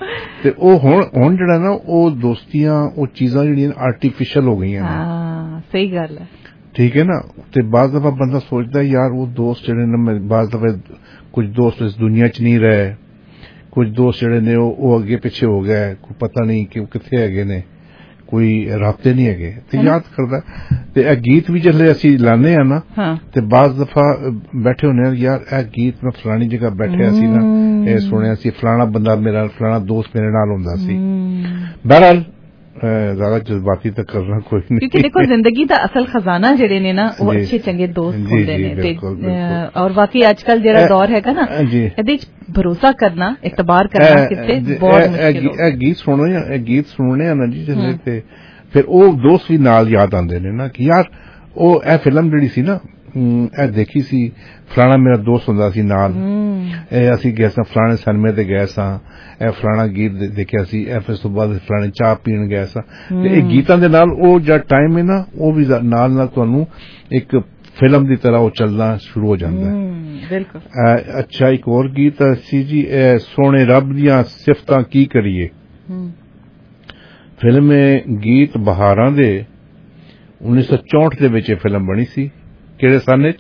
ਤੇ ਉਹ ਹੁਣ ਜਿਹੜਾ ਨਾ ਉਹ ਦੋਸਤੀਆਂ ਉਹ ਚੀਜ਼ਾਂ ਜਿਹੜੀਆਂ ਆਰਟੀਫੀਸ਼ਲ ਹੋ ਗਈਆਂ ਨੇ। ਹਾਂ ਸਹੀ ਗੱਲ ਹੈ, ਠੀਕ ਹੈ ਨਾ। ਤੇ ਬਾਜ਼ ਦਫਾ ਬੰਦਾ ਸੋਚਦਾ ਯਾਰ ਉਹ ਦੋਸਤ ਜਿਹੜੇ ਨੇ ਬਾਜ਼ ਦਫਾ ਕੁਝ ਦੋਸਤ ਇਸ ਦੁਨੀਆ 'ਚ ਨਹੀਂ ਰਹੇ, ਕੁਝ ਦੋਸਤ ਜਿਹੜੇ ਨੇ ਉਹ ਅੱਗੇ ਪਿੱਛੇ ਹੋ ਗਏ, ਕੋਈ ਪਤਾ ਨਹੀਂ ਕਿ ਕਿੱਥੇ ਹੈਗੇ ਨੇ, ਕੋਈ ਰਾਬਤੇ ਨਹੀਂ ਹੈਗੇ। ਤੇ ਯਾਦ ਕਰਦਾ ਤੇ ਇਹ ਗੀਤ ਵੀ ਜਿਹੜੇ ਅਸੀਂ ਲਾਣੇ ਆ ਨਾ ਤੇ ਬਾਜ਼ ਦਫਾ ਬੈਠੇ ਹੁੰਦੇ ਆ ਯਾਰ ਇਹ ਗੀਤ ਮੈਂ ਫਲਾਣੀ ਜਗ੍ਹਾ ਬੈਠਿਆ ਸੀ ਨਾ, ਇਹ ਸੁਣਿਆ ਸੀ, ਫਲਾਣਾ ਬੰਦਾ ਮੇਰਾ ਫਲਾਣਾ ਦੋਸਤ ਮੇਰੇ ਨਾਲ ਹੁੰਦਾ ਸੀ। ਬਹਰਹਾਲ ਜ਼ਿਆਦਾ ਜਜ਼ਬਾਤੀ ਤਾਂ ਕਰਨਾ ਕੋਈ ਨਹੀਂ, ਕਿਉਂਕਿ ਦੇਖੋ ਜ਼ਿੰਦਗੀ ਦਾ ਅਸਲ ਖਜ਼ਾਨਾ ਜਿਹੜੇ ਨੇ ਨਾ ਉਹ ਅੱਛੇ ਚੰਗੇ ਦੋਸਤ ਹੁੰਦੇ ਨੇ। ਤੇ ਔਰ ਵਾਕਈ ਅੱਜ ਕੱਲ ਜਿਹੜਾ ਦੌਰ ਹੈਗਾ ਨਾ ਇਹਦੇ ਚ ਭਰੋਸਾ ਕਰਨਾ, ਇਤਬਾਰ ਕਰਨਾ ਕਿਤੇ ਬਹੁਤ ਮੁਸ਼ਕਿਲ ਹੈ। ਇਹ ਗੀਤ ਸੁਣਨੇ ਆ ਨਾ ਜੀ ਜਿਹੜੇ ਤੇ ਫਿਰ ਉਹ ਦੋਸਤ ਵੀ ਨਾਲ ਯਾਦ ਆਉਂਦੇ ਨੇ ਨਾ ਕਿ ਯਾਰ ਉਹ ਇਹ ਫਿਲਮ ਜਿਹੜੀ ਸੀ ਨਾ ਇਹ ਦੇਖੀ ਸੀ, ਫਲਾਣਾ ਮੇਰਾ ਦੋਸਤ ਹੁੰਦਾ ਸੀ ਨਾਲ, ਇਹ ਅਸੀਂ ਗਏ ਸਾਂ ਫਲਾਣੇ ਸਿਨੇਮੇ ਤੇ ਗਏ ਸਾਂ, ਇਹ ਫਲਾਣਾ ਗੀਤ ਦੇਖਿਆ ਸੀ, ਫਿਰ ਉਸ ਤੋਂ ਬਾਅਦ ਫਲਾਣੇ ਚਾਹ ਪੀਣ ਗਏ ਸਾਂ। ਤੇ ਇਹ ਗੀਤਾਂ ਦੇ ਨਾਲ ਉਹ ਜਿਹੜਾ ਟਾਈਮ ਹੈ ਨਾ ਉਹ ਵੀ ਨਾਲ ਨਾਲ ਤੁਹਾਨੂੰ ਇੱਕ ਫਿਲਮ ਦੀ ਤਰ੍ਹਾਂ ਉਹ ਚੱਲਣਾ ਸ਼ੁਰੂ ਹੋ ਜਾਂਦਾ ਹੈ। ਬਿਲਕੁਲ। ਅੱਛਾ ਇੱਕ ਹੋਰ ਗੀਤ ਸੀ ਜੀ, ਸੋਹਣੇ ਰੱਬ ਦੀਆਂ ਸਿਫਤਾਂ ਕੀ ਕਰੀਏ। ਫਿਲਮ ਗੀਤ ਬਹਾਰਾਂ ਦੇ 1964 ਦੇ ਵਿੱਚ ਇਹ ਫਿਲਮ ਬਣੀ ਸੀ। ਕਿਹੜੇ ਸਾਲ ਵਿੱਚ?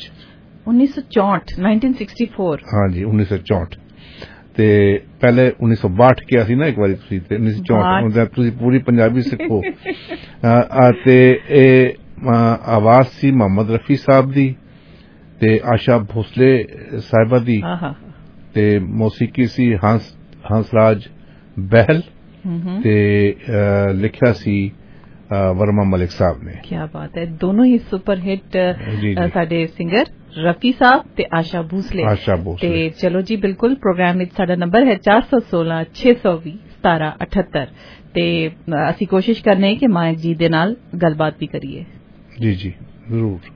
1964 ਹਾਂਜੀ 1964। ਤੇ ਪਹਿਲੇ 1962 ਕਿਹਾ ਸੀ ਨਾ ਇੱਕ ਵਾਰੀ ਤੁਸੀਂ, ਤੇ 1964 ਤੁਸੀਂ ਪੂਰੀ ਪੰਜਾਬੀ ਸਿੱਖੋ। ਤੇ ਇਹ ਆਵਾਜ਼ ਸੀ ਮੁਹੰਮਦ ਰਫੀ ਸਾਹਿਬ ਦੀ ਤੇ ਆਸ਼ਾ ਭੋਸਲੇ ਸਾਹਿਬਾ ਦੀ ਤੇ ਮੌਸੀਕੀ ਸੀ ਹੰਸਰਾਜ ਬਹਿਲ ਤੇ ਲਿਖਿਆ ਸੀ वर्मा मलिक साहब ने। क्या बात है, दोनों ही सुपर हिट साडे सिंगर रफी साहब ते आशा भोसले। ते चलो जी बिल्कुल प्रोग्राम विच साडा नंबर है 416 620 1778 ते असी कोशिश करने कि मायक जी दे नाल गलबात भी करिए। जी जी जरूर।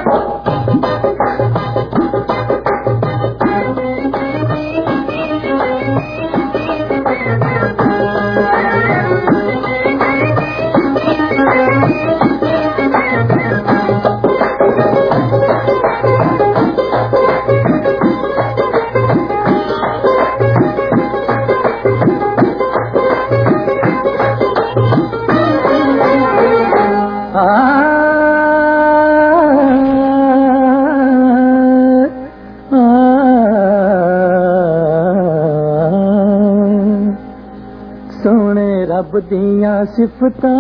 रब दियां सिफतां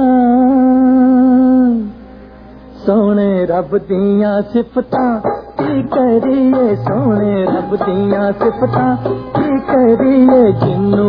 सोने रब दियां सिफतां की करिए, सोने रब दियां सिफतां की करिए। जिन्नू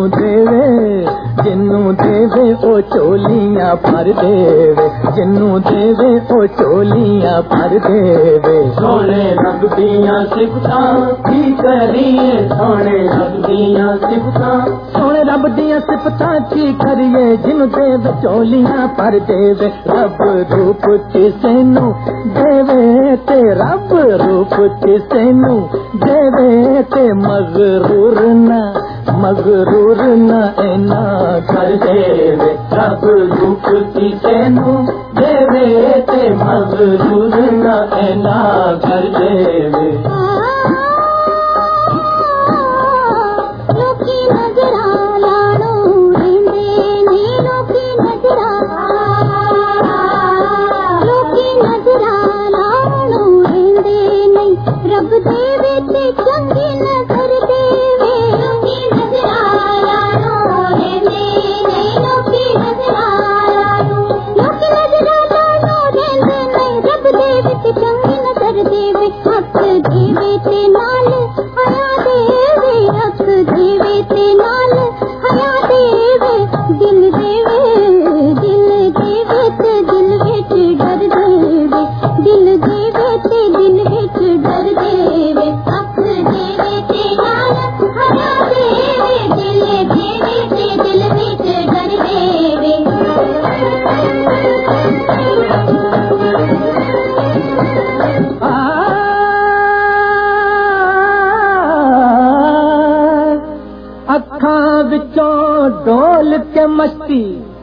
देवे ओ चोलियां भर देवे, जिन्नू देवे ओ चोलियां भर देवे। सोने रब दियां सिफतां की करिए, सोने रब दियां सिफतां, सोने रब दियां सिफतां की करिए। जिन्नू देवे चोलियां भर देवे। रब रूप किसे नू देवे ते रब रूप किसे नू देवे ते मगरूर न एना कर देवे। रब रूप किसे नू देवे ते मगरूर न एना कर देवे। रब देवे ते चंगी नजर देवे, लोकी नजर आया रे नहीं, लोकी नजर आया लोकी नजर आया रे नहीं। रब देवे ते चंगी नजर देवे, हक देवे ते नाल हया देवे, हक देवे ते नाल हया देवे। दिल देवे ते दिल विच डर देवे, दिल देवे ते दिल विच डर देवे। हक देवे ते नाल हया देवे, दिल देवे ते दिल विच डर देवे। अखां विचों डोल के मस्ती,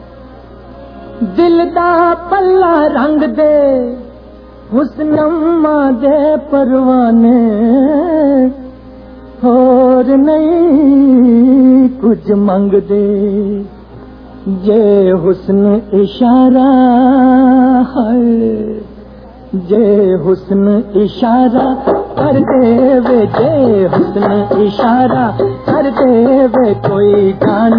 दिल दा पल्ला रंग दे, हुस्नमा दे परवाने। होर नहीं कुछ मंगदे जे हुस्न इशारा है जे हुस्न इशारा कर देवे जे हुस्न इशारा कर देवे कोई जान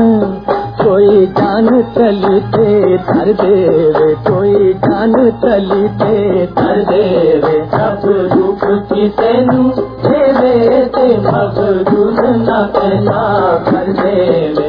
तली पे धर देवे कोई जान तली पे धर देवे सब रूप किसे नू देवे ते मगदूर ना कहना कर देवे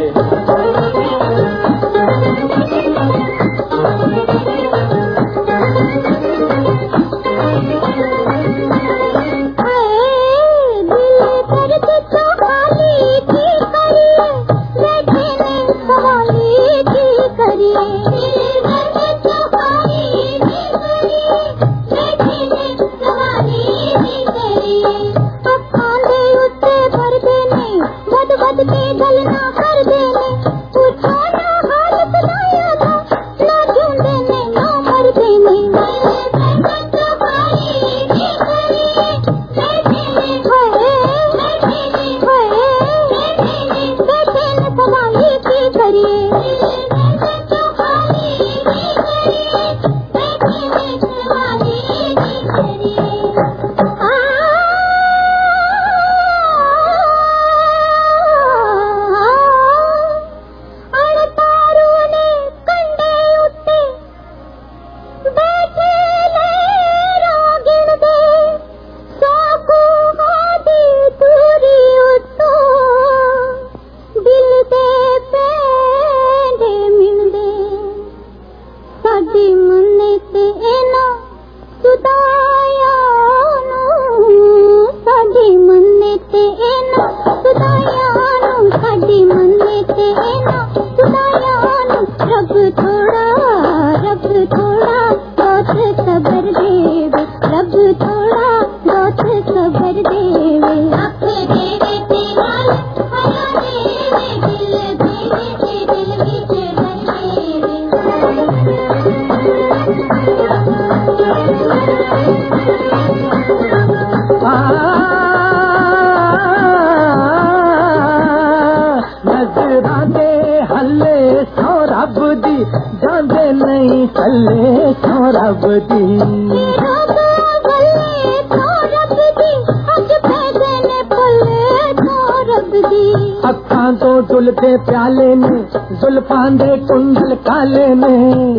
प्याले में जुल्फां दे कुंडल काले में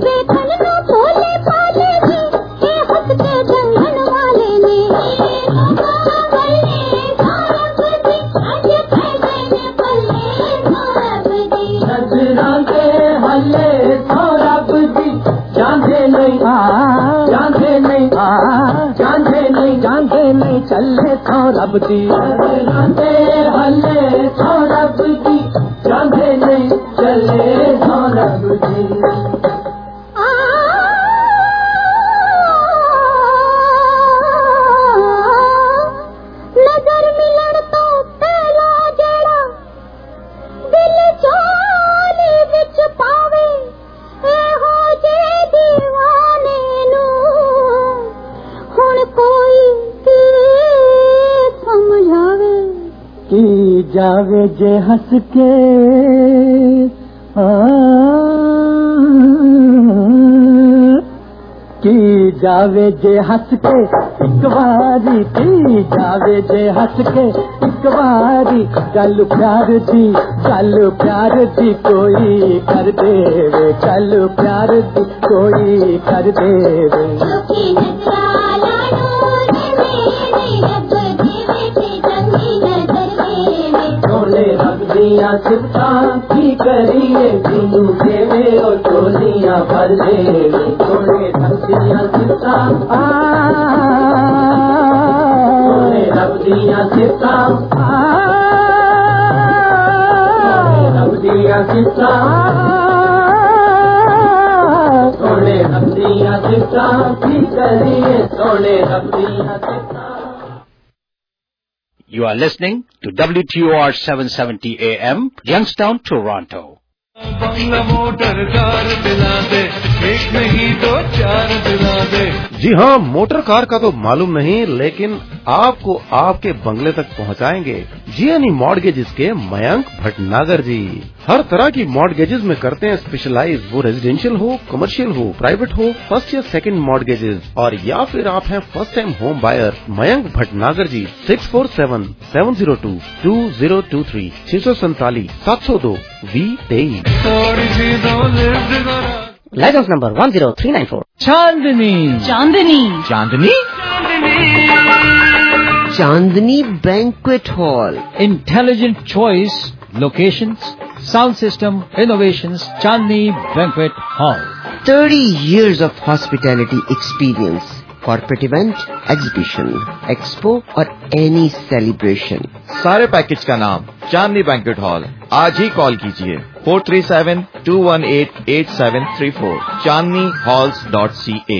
भोले पाले ने हंस के जंगल वाले ने नजरां के हले सौरभ दी जांदे नहीं जांदे नहीं चले सौरभ दी नजरां के हले सौरभ दी जांदे नहीं चले सौरभ जी नजर मिलन तो पहला जड़ा दिल चोली विच पावे हो जे दीवाने नू हुण कोई की समझावे की जावे जे हंस के की जावे जे हंस के एक बारी की जावे जे हंस के एक बारी गल प्यार दी कोई कर देवे गल प्यार दी कोई कर देवे रब दिया सिफां की करिए जिनू देवे और चोलियां भर देवे थोड़े रब दिया सिफां रब दिया सिफां रब दिया सिफां थोड़े रब दिया सिफां की करिए थोड़े रब दिया सिफां. You are listening to WTOR 770 AM, Youngstown, Toronto. नहीं दो चार दिला दे। जी हाँ, मोटर कार का तो मालूम नहीं, लेकिन आपको आपके बंगले तक पहुंचाएंगे जीएनई मॉर्गेजेस के मयंक भटनागर जी। हर तरह की मॉर्गेजेस में करते हैं स्पेशलाइज, वो रेजिडेंशियल हो, कमर्शियल हो, प्राइवेट हो, फर्स्ट या सेकंड मॉर्गेजेस, और या फिर आप हैं first time home buyer. Mayank Bhatnagar ji 647-702-2023 647 702 2023। थोड़ी सी दो लिफ्ट करा। License number 10394। Chandni Chandni Chandni Chandni banquet hall. Intelligent choice, locations, sound system, innovations, Chandni banquet hall. 30 years of hospitality experience. Corporate event, exhibition, expo और any celebration. सारे पैकेज का नाम चांदनी बैंक्वेट हॉल। आज ही कॉल कीजिए 437-218-8734 chandnihalls.ca।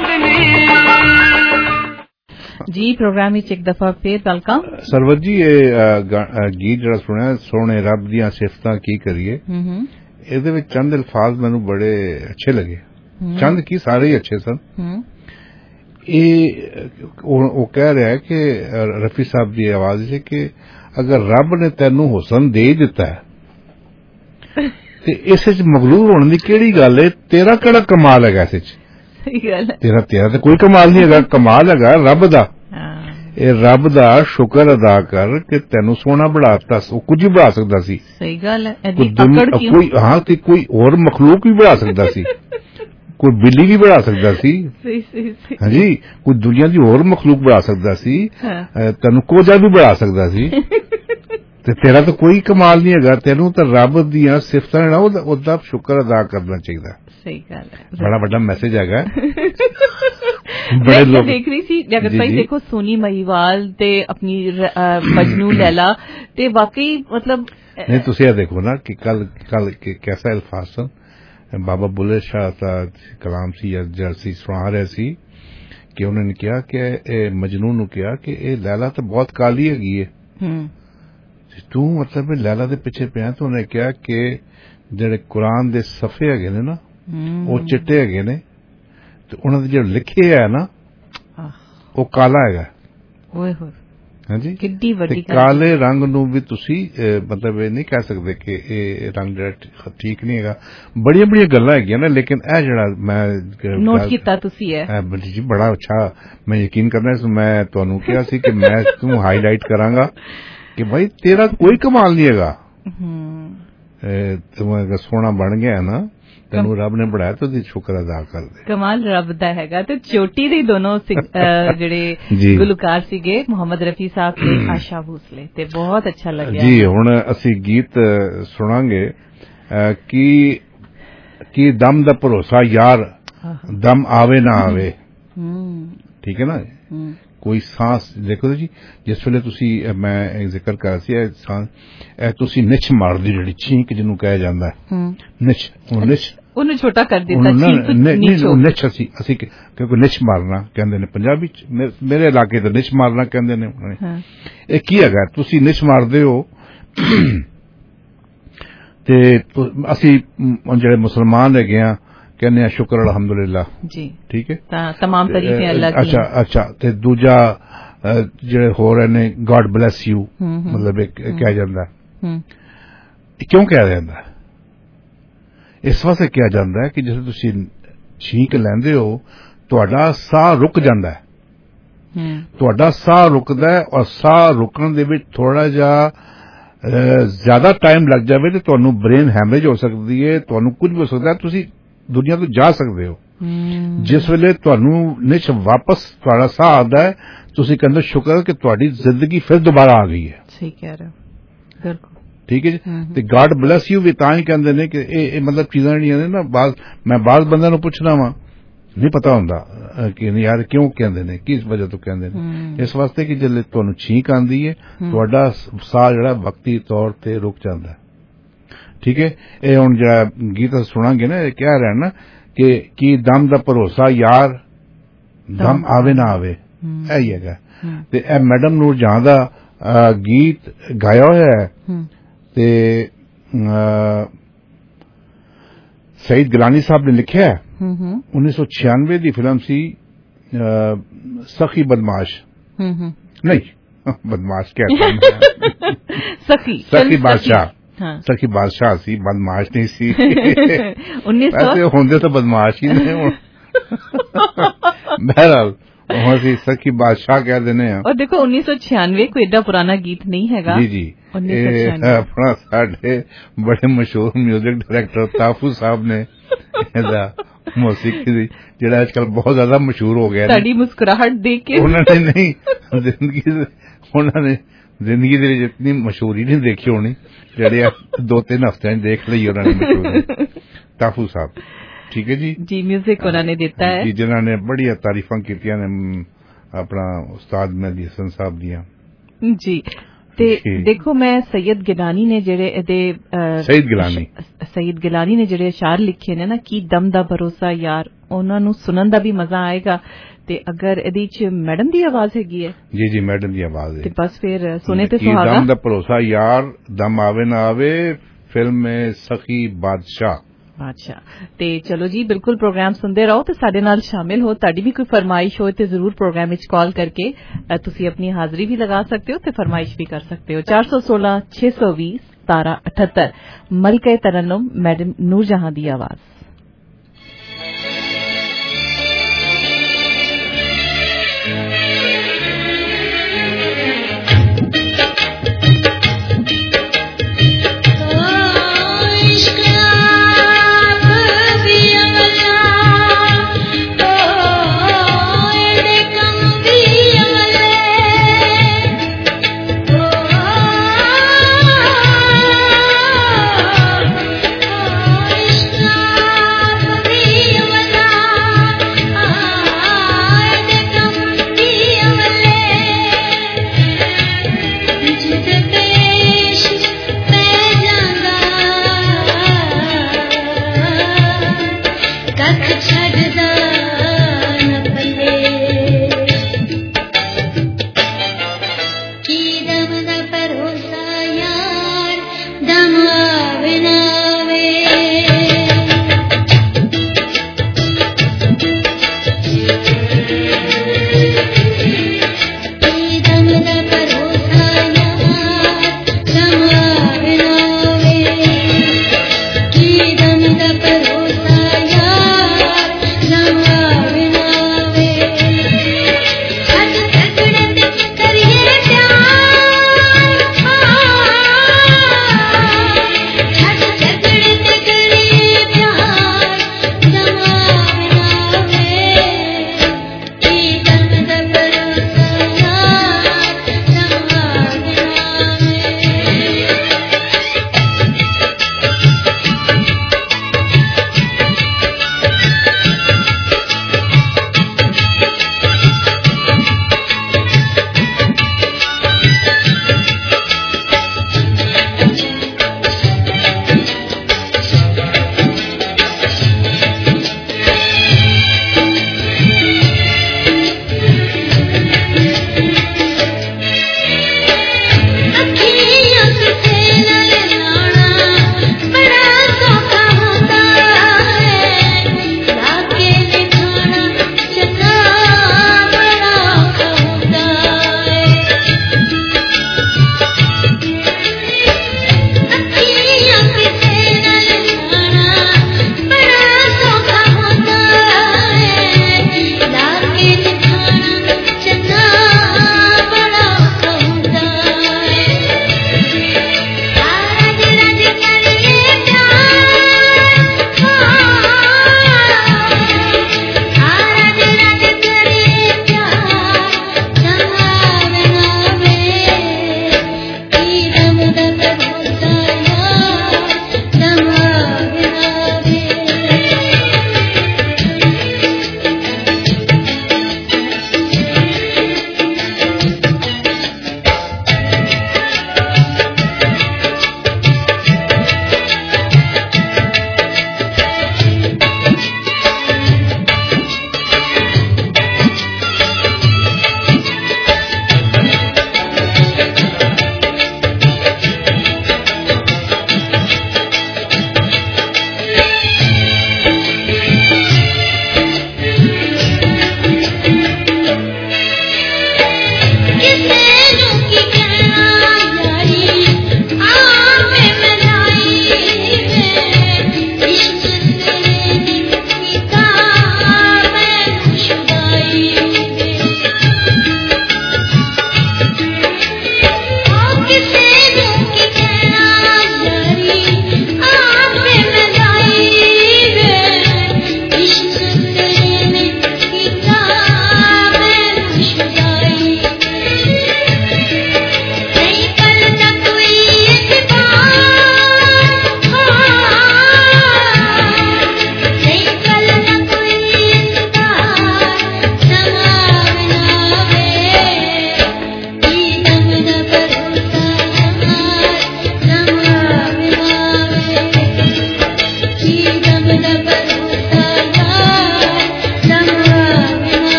जी प्रोग्राम ਵਿੱਚ ਇੱਕ ਦਫਾ ਫੇਰ ਵੈਲਕਮ। ਸਰਵਤ ਜੀ ਇਹ ਗੀਤ ਜਿਹੜਾ ਸੁਣਿਆ ਸੋਹਣੇ ਰੱਬ ਦੀਆਂ ਸਿਫਤਾਂ ਕੀ ਕਰੀਏ, ਇਹਦੇ ਵਿੱਚ ਚੰਦ ਅਲਫਾਜ਼ ਮੈਨੂੰ ਬੜੇ ਅੱਛੇ ਲੱਗੇ। ਚੰਦ ਕੀ ਸਾਰੇ ਹੀ ਅੱਛੇ ਸਨ। ਇਹ ਉਹ ਕਹਿ ਰਿਹਾ ਹੈ ਕਿ ਰਫੀ ਸਾਹਿਬ ਦੀ ਆਵਾਜ਼ ਹੈ ਕਿ ਅਗਰ ਰੱਬ ਨੇ ਤੈਨੂੰ ਹੁਸਨ ਦੇ ਦਿੱਤਾ ਹੈ ਤੇ ਇਸ ਵਿੱਚ ਮਗਲੂਬ ਹੋਣ ਦੀ ਕਿਹੜੀ ਗੱਲ ਹੈ? ਤੇਰਾ ਕਿਹੜਾ ਕਮਾਲ ਹੈਗਾ ਇਸ ਵਿੱਚ? ਸਹੀ ਗੱਲ ਹੈ। ਤੇਰਾ ਤੇ ਕੋਈ ਕਮਾਲ ਨਹੀਂ ਹੈਗਾ, ਕਮਾਲ ਹੈਗਾ ਰੱਬ ਦਾ। ਇਹ ਰੱਬ ਦਾ ਸ਼ੁਕਰ ਅਦਾ ਕਰ ਕਿ ਤੈਨੂੰ ਸੋਹਣਾ ਬਣਾਤਾ। ਉਹ ਕੁਝ ਵੀ ਬਣਾ ਸਕਦਾ ਸੀ। ਸਹੀ ਗੱਲ ਹੈ। ਕੋਈ ਹਾਂ ਤੇ ਕੋਈ ਹੋਰ ਮਖਲੂਕ ਵੀ ਬਣਾ ਸਕਦਾ ਸੀ, ਕੋਈ ਬਿੱਲੀ ਵੀ ਬਣਾ ਸਕਦਾ ਸੀ। ਹਾਂਜੀ, ਕੋਈ ਦੁਨੀਆ ਦੀ ਹੋਰ ਮਖਲੂਕ ਬਣਾ ਸਕਦਾ ਸੀ, ਤੈਨੂੰ ਕੋਝਾ ਵੀ ਬਣਾ ਸਕਦਾ ਸੀ। ਤੇ ਤੇਰਾ ਤਾਂ ਕੋਈ ਕਮਾਲ ਨਹੀਂ ਹੈਗਾ। ਤੈਨੂੰ ਤਾਂ ਰੱਬ ਦੀਆਂ ਸਿਫਤਾਂ ਨਾਲ ਉਹਦਾ ਸ਼ੁਕਰ ਅਦਾ ਕਰਨਾ ਚਾਹੀਦਾ। ਸਹੀ ਗੱਲ ਹੈ। ਬੜਾ ਵੱਡਾ ਮੈਸੇਜ ਹੈਗਾ। ਬੜੇ ਲੋਕ ਦੇਖ ਰਹੀ ਸੀ ਜਗਤ ਭਾਈ, ਦੇਖੋ ਸੋਨੀ ਮਹੀਵਾਲ ਤੇ ਆਪਣੀ ਮਜਨੂ ਲੈਲਾ ਤੇ ਵਾਕਈ ਮਤਲਬ ਨਹੀਂ, ਤੁਸੀਂ ਇਹ ਦੇਖੋ ਨਾ ਕਿ ਕੱਲ ਕੈਸਾ ਅਲਫਾਜ਼ ਸਨ। ਬਾਬਾ ਬੁੱਲੇ ਸ਼ਾਹ ਦਾ ਕਲਾਮ ਸੀ ਜਾਂ ਜਰਸੀ ਸੁਣਾ ਰਹੇ ਸੀ ਕਿ ਉਹਨਾਂ ਨੇ ਕਿਹਾ ਕਿ ਇਹ ਮਜਨੂ ਨੂੰ ਕਿਹਾ ਕਿ ਇਹ ਲੈਲਾ ਤਾਂ ਬਹੁਤ ਕਾਲੀ ਹੈਗੀ ਹੈ, ਤੂੰ ਮਤਲਬ ਲੈਲਾ ਦੇ ਪਿੱਛੇ ਪਿਆ। ਤਾਂ ਉਹਨੇ ਕਿਹਾ ਕਿ ਜਿਹੜੇ ਕੁਰਾਨ ਦੇ ਸਫੇ ਹੈਗੇ ਨੇ ਨਾ ਉਹ ਚਿੱਟੇ ਹੈਗੇ ਨੇ ਤੇ ਉਹਨਾਂ ਦੇ ਜਿਹੜੇ ਲਿਖੇ ਹੈ ਨਾ ਉਹ ਕਾਲਾ ਹੈਗਾ। ਓਏ ਹੋਏ, ਹਾਂਜੀ, ਕਿੱਡੀ ਵੱਡੀ ਕਾਲੇ ਰੰਗ ਨੂੰ ਵੀ ਤੁਸੀਂ ਮਤਲਬ ਇਹ ਨਹੀਂ ਕਹਿ ਸਕਦੇ ਕਿ ਇਹ ਰੰਗ ਜਿਹੜਾ ਠੀਕ ਨਹੀਂ ਹੈਗਾ। ਬੜੀਆਂ ਬੜੀਆਂ ਗੱਲਾਂ ਹੈਗੀਆਂ ਨੇ, ਲੇਕਿਨ ਇਹ ਜਿਹੜਾ ਮੈਂ ਨੋਟ ਕੀਤਾ ਤੁਸੀਂ ਹੈ ਜੀ ਬੜਾ ਅੱਛਾ। ਮੈਂ ਯਕੀਨ ਕਰਨਾ ਮੈਂ ਤੁਹਾਨੂੰ ਕਿਹਾ ਸੀ ਕਿ ਮੈਂ ਤੂੰ ਹਾਈਲਾਈਟ ਕਰਾਂਗਾ ਕਿ ਭਾਈ ਤੇਰਾ ਕੋਈ ਕਮਾਲ ਨਹੀਂ ਹੈਗਾ। ਤੂੰ ਅਗਰ ਸੋਹਣਾ ਬਣ ਗਿਆ ਨਾ, ਤੈਨੂੰ ਰੱਬ ਨੇ ਬਣਾਇਆ ਤਾਂ ਉਹਦੀ ਸ਼ੁਕਰ ਅਦਾ ਕਰ ਦੇ। ਕਮਾਲ ਰੱਬ ਦਾ ਹੈਗਾ। ਤੇ ਚੋਟੀ ਦੇ ਦੋਨੋਂ ਜਿਹੜੇ ਗੁਲਕਾਰ ਸੀਗੇ ਮੁਹੰਮਦ ਰਫੀ ਸਾਹਿਬ ਤੇ ਆਸ਼ਾ ਭੋਸਲੇ, ਤੇ ਬਹੁਤ ਅੱਛਾ ਲੱਗਿਆ ਜੀ। ਹੁਣ ਅਸੀਂ ਗੀਤ ਸੁਣਾਂਗੇ ਕਿ ਦਮ ਦਾ ਭਰੋਸਾ ਯਾਰ, ਦਮ ਆਵੇ ਨਾ ਆਵੇ। ਠੀਕ ਹੈ ਨਾ। ਕੋਈ ਸਾਂਸ ਦੇਖੋ ਜੀ, ਜਿਸ ਵੇਲੇ ਤੁਸੀਂ ਮੈਂ ਜ਼ਿਕਰ ਕਰ ਰਿਹਾ ਸੀ ਇਹ ਤੁਸੀਂ ਨਿਛ ਮਾਰਦੀ ਜਿਹੜੀ ਛੀਂਕ ਜਿਹਨੂੰ ਕਿਹਾ ਜਾਂਦਾ ਨਿਛ, ਉਹਨੂੰ ਛੋਟਾ ਕਰ ਦਿੱਤਾ। ਨਿਛ ਅਸੀਂ ਕਿਉਂਕਿ ਨਿਛ ਮਾਰਨਾ ਕਹਿੰਦੇ ਨੇ ਪੰਜਾਬੀ ਚ, ਮੇਰੇ ਇਲਾਕੇ ਤੇ ਨਿਛ ਮਾਰਨਾ ਕਹਿੰਦੇ ਨੇ। ਇਹ ਕੀ ਹੈਗਾ? ਤੁਸੀਂ ਨਿਛ ਮਾਰਦੇ ਹੋ ਤੇ ਅਸੀਂ ਜਿਹੜੇ ਮੁਸਲਮਾਨ ਹੈਗੇ ਆ ਕਹਿੰਦੇ ਆ ਸ਼ੁਕਰ ਅਲਹਮਦੁਲਿਲਾ ਜੀ, ਠੀਕ ਹੈ, ਤਮਾਮ ਤਾਰੀਫ ਹੈ ਅੱਲਾਹ ਦੀ। ਅੱਛਾ ਤੇ ਦੂਜਾ ਜਿਹੜੇ ਹੋਰ ਨੇ ਗॉड ਬਲੈਸ ਯੂ, ਮਤਲਬ ਕਿਹਾ ਜਾਂਦਾ। ਕਿਉਂ ਕਿਹਾ ਜਾਂਦਾ? ਇਸ ਵਾਸਤੇ ਕਿਹਾ ਜਾਂਦਾ ਹੈ ਕਿ ਜਦੋਂ ਤੁਸੀਂ ਛੀਂਕ ਲੈਂਦੇ ਹੋ ਤੁਹਾਡਾ ਸਾਹ ਰੁਕ ਜਾਂਦਾ ਹੈ। ਤੁਹਾਡਾ ਸਾਹ ਰੁਕਦਾ ਹੈ ਔਰ ਸਾਹ ਰੁਕਣ ਦੇ ਵਿੱਚ ਥੋੜਾ ਜਿਹਾ ਜ਼ਿਆਦਾ ਟਾਈਮ ਲੱਗ ਜਾਵੇ ਤੇ ਤੁਹਾਨੂੰ ਬ੍ਰੇਨ ਹੈਮਰੇਜ ਹੋ ਸਕਦੀ ਹੈ, ਤੁਹਾਨੂੰ ਕੁਝ ਵੀ ਹੋ ਸਕਦਾ। ਤੁਸੀਂ ਦੁਨੀਆ ਤੋਂ ਜਾ ਸਕਦੇ ਹੋ। ਜਿਸ ਵੇਲੇ ਤੁਹਾਨੂੰ ਨਿਛ ਵਾਪਸ ਤੁਹਾਡਾ ਸਾਹ ਆਉਂਦਾ ਹੈ, ਤੁਸੀਂ ਕਹਿੰਦੇ ਸ਼ੁਕਰ ਕਿ ਤੁਹਾਡੀ ਜ਼ਿੰਦਗੀ ਫਿਰ ਦੁਬਾਰਾ ਆ ਗਈ ਹੈ। ਸਹੀ ਕਹਿ ਰਹੇ ਹੋ, ਬਿਲਕੁਲ ਠੀਕ ਹੈ ਜੀ। ਤੇ ਗॉड ਬਲੈਸ ਯੂ ਵੀ ਤਾਂ ਹੀ ਕਹਿੰਦੇ ਨੇ ਕਿ ਇਹ ਮਤਲਬ ਚੀਜ਼ਾਂ ਜਿਹੜੀਆਂ ਨੇ ਨਾ, ਮੈਂ ਬਾਅਦ ਬੰਦਿਆਂ ਨੂੰ ਪੁੱਛਣਾ ਵਾ, ਨਹੀਂ ਪਤਾ ਹੁੰਦਾ ਕਿ ਯਾਰ ਕਿਉਂ ਕਹਿੰਦੇ ਨੇ, ਕਿਸ ਵਜ੍ਹਾ ਤੋਂ ਕਹਿੰਦੇ ਨੇ। ਇਸ ਵਾਸਤੇ ਕਿ ਜਦੋਂ ਤੁਹਾਨੂੰ ਛੀਂਕ ਆਉਂਦੀ ਹੈ ਤੁਹਾਡਾ ਸਾਹ ਜਿਹੜਾ ਵਕਤੀ ਤੌਰ ਤੇ ਰੁਕ ਜਾਂਦਾ ਹੈ। ਠੀਕ ਹੈ। ਇਹ ਹੁਣ ਜਿਹੜਾ ਗੀਤ ਸੁਣਾਂਗੇ ਨਾ, ਇਹ ਕਹਿ ਰਿਹਾ ਨਾ ਕਿ ਕੀ ਦਮ ਦਾ ਭਰੋਸਾ ਯਾਰ, ਦਮ ਆਵੇ ਨਾ ਆਵੇ, ਇਹ ਹੀ ਹੈਗਾ। ਤੇ ਇਹ ਮੈਡਮ ਨੂਰ ਜਹਾਂ ਦਾ ਗੀਤ ਗਾਇਆ ਹੋਇਆ ਹੈ ਤੇ सईद गिलानी साहब ने लिखा है 1996 की फिल्म सी सखी बदमाश नहीं बदमाश क्या सखी बादशाह सखी बादशाह सी बदमाश नहीं सी ऐसे होंगे तो बदमाश ही नहीं बहरहाल सखी बादशाह कह देने हैं। और देखो 1996 कोई एडा पुराना गीत नहीं है जी जी अपना साढ़े बड़े मशहूर म्यूजिक डायरेक्टर ताफू साहब ने मौसीकी जेड़ा आजकल बहुत ज्यादा मशहूर हो गया ताड़ी मुस्कुराहट देख के उन्होंने नहीं जिंदगी दे इतनी मशहूरी नहीं देखी होनी जेड़े 2-3 हफ्ते देख ली उन्होंने मशहूर ताफू साहब ठीक है जी म्यूजिक उन्होंने देता है जी जिन्होंने बढ़िया तारीफा की ने अपना उस्ताद मेहदी हसन साहब दिया जी ते देखो मैं सैयद गिलानी ने जेड़े सईद गिलानी ने जेड़े अशार लिखे ने ना की दम दा भरोसा यार उन्हां नूं सुनन दा भी मजा आएगा ते अगर एदी च मैडम दी आवाज हैगी है जी मैडम दी आवाज है ते बस फिर सुने ते सुहागा दम दा भरोसा यार दम आवे ना आवे फिल्म में सखी बादशाह ते चलो जी बिल्कुल प्रोग्राम सुनते रहो ते साडे नाल शामिल हो ताड़ी भी कोई फरमाइश हो ते जरूर प्रोग्राम विच कॉल करके तुसी अपनी हाजिरी भी लगा सकते हो ते फरमाइश भी कर सकते हो 416 620 1778 मलके तरन्नुम मैडम नूरजहां दी आवाज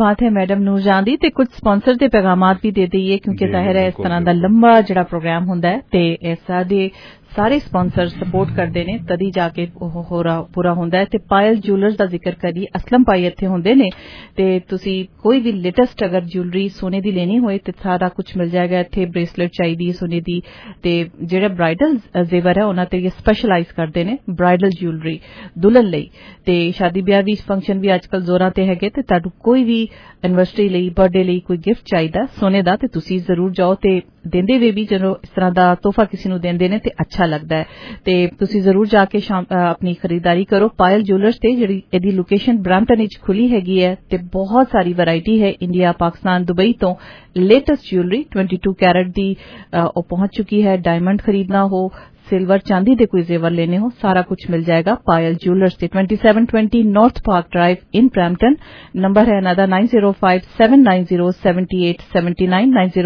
बात है मैडम नूरजान दी ते कुछ स्पॉन्सर के पैगामात भी दे दईए क्योंकि जाहिर है इस तरह का लंबा जिहड़ा प्रोग्राम हुंदा है ते ऐसा दे सारे स्पॉन्सर सपोर्ट करते ने तदी जाके पूरा होंदा है ते पायल ज्वेलर्स का जिक्र करी असलम भाई इत्थे होंदे ने ते तुसी कोई भी लेटेस्ट अगर ज्वेलरी सोने दी लेनी होए ते सारा कुछ मिल जाएगा इत्थे ब्रेसलेट चाहिदी सोने दी ते जेड़ा ब्राइडल जेवर है उन्हां ते स्पेशलाइज करते ने ब्राइडल ज्वेलरी दुल्हन लई ते शादी ब्याह वी फंक्शन भी आजकल जोरां ते हैगे ते तुहानू कोई भी एनिवर्सरी लई बर्थडे लई कोई गिफ्ट चाहिदा सोने दा ते तुसी जरूर जाओ ते देंदे वे भी जदों इस तरह दा तोहफा किसी नू देंदे ने ते अच्छा लगदा है ते तुसी जरूर जाके अपनी खरीदारी करो पायल ज्वेलर्स ते जेहड़ी एदी लोकेशन ब्रैम्पटन विच खुली हैगी है ते बहुत सारी वैरायटी है इंडिया पाकिस्तान दुबई तो लेटेस्ट ज्वेलरी 22 कैरेट दी ओ पहुंच चुकी है डायमंड खरीदना हो सिल्वर चांदी दे कोई जेवर लेने हो सारा कुछ मिल जाएगा पायल ज्वेलर्स से 2720 north park drive in Brampton number है अनदर 9057907879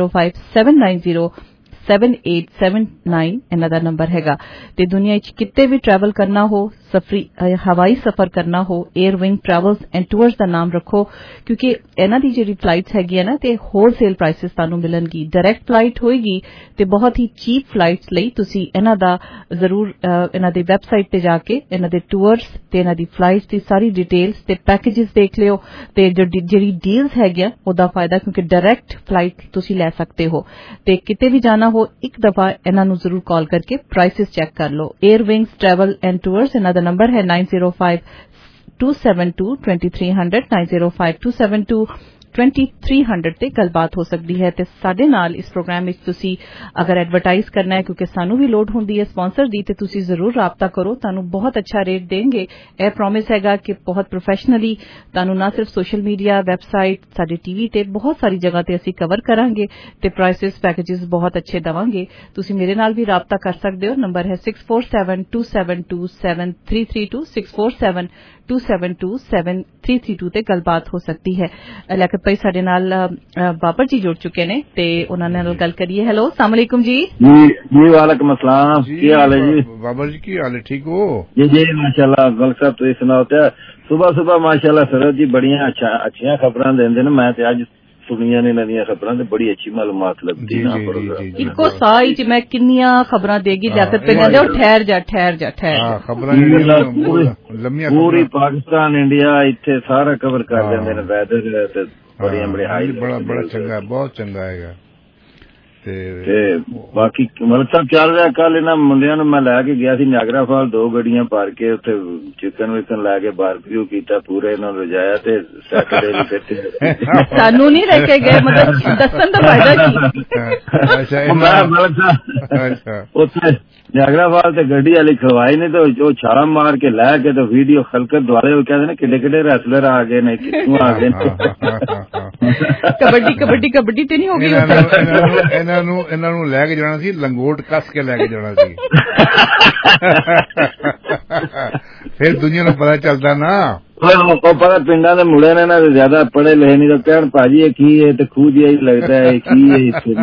9057907879 अनदर नंबर हैगा ते दुनिया च किते भी ट्रैवल करना हो हवाई सफर करना हो air wing travels and tours का नाम रखो क्योंकि इन्हां दी जेहड़ी फ्लाइट्स हैगी है ना ते होलसेल प्राइसेस तानू मिलणगी डायरेक्ट फ्लाइट होएगी ते बहुत ही चीप फ्लाइट्स लई तुसी इन्हां दा जरूर इन्हां दी वैबसाइट ते जाके इन्हां दे टूर्स ते इन्हां दी फ्लाइट्स दी सारी डिटेल्स ते पैकेजेस देख लियो ते जेहड़ी डील्स हैगी ओदा फायदा क्योंकि डायरेक्ट फ्लाइट तुसी ले सकते हो ते किते भी जाना हो एक दफा इन्हां नू जरूर कॉल करके प्राइसेस चेक कर लो air wings travel and tours इन्हां दा नंबर है 9052722300 9052722300 ते गलबात हो सकती है ते साडे नाल इस प्रोग्राम विच तुसी अगर एडवर्टाइज करना है क्योंकि सानू भी लोड हुंदी है स्पॉन्सर दी ते तुसी जरूर राबता करो तानू बहुत अच्छा रेट देंगे ए प्रॉमिस हैगा कि बहुत प्रोफेशनली तानू ना सिर्फ सोशल मीडिया वेबसाइट साडे टीवी ते बहुत सारी जगह ते असी कवर करांगे ते प्राइसेस पैकेजेस बहुत अच्छे दवांगे तुसी मेरे नाल भी राबता कर सकदे हो नंबर है 6472727332 6472727332 ते गलबात हो सकती है लियाकत भाई साडे नाल बाबर जी जुड़ चुके ने ते उन्हां नाल गल करिए हेलो अस्सलाम वालेकुम जी जी वालेकुम अस्सलाम की हाल है जी बाबर जी की हाल है ठीक हो जी माशाल्लाह गल साहब तुसीं सुनाओ ते सुबह माशाल्लाह सरद जी बड़ियां अच्छियां खबरां देंदे ने मैं ते अज सुनियां ने नदियां खबरां ते बड़ी अच्छी मालूमात लगदी ना इको साई च मैं किन्नियां खबरां देगी लियाकत पे कहंदे ओ ठहर जा हां खबरां लम्मियां पूरी पाकिस्तान इंडिया इत्थे सारा कवर कर देंदे ने वेदर ते बड़ी हाई बड़ा चंगा बहुत चंगा हैगा ते बाकी मलिक साहब चल रहा कल इन्हां मुंडियां नूं मैं लैके गया सी नागरा फॉल 2 गड्डियां भर के उत्थे चिकन विकन लैके बारबेक्यू कीता पूरे इन्हां नूं रजाया ते सैटरडे नूं फिर सानू नहीं लेके गए मतलब दसन दा फायदा की अच्छा मलिक साहब उत्थे नागरा फॉल ते गड्डी वाली खलवाई नहीं तो जो छाला मार के लैके तो वीडियो खलकर द्वारे वो कहते ने किड्डे रेसलर आ गए ने कित्थों आ गए कबड्डी ते नहीं होगी ਇਹਨਾਂ ਨੂੰ ਲੈ ਕੇ ਜਾਣਾ ਸੀ ਲੰਗੋਟ ਕੱਸ ਕੇ ਲੈ ਕੇ ਜਾਣਾ ਸੀ ਫਿਰ ਦੁਨੀਆ ਨੂੰ ਪਤਾ ਚੱਲਦਾ ਨਾ पता पिंडा के मुड़े ने ना ज्यादा पढ़े लिखे नहीं तो कहन भाजी ये की है तो खूह जिहा लगता है की है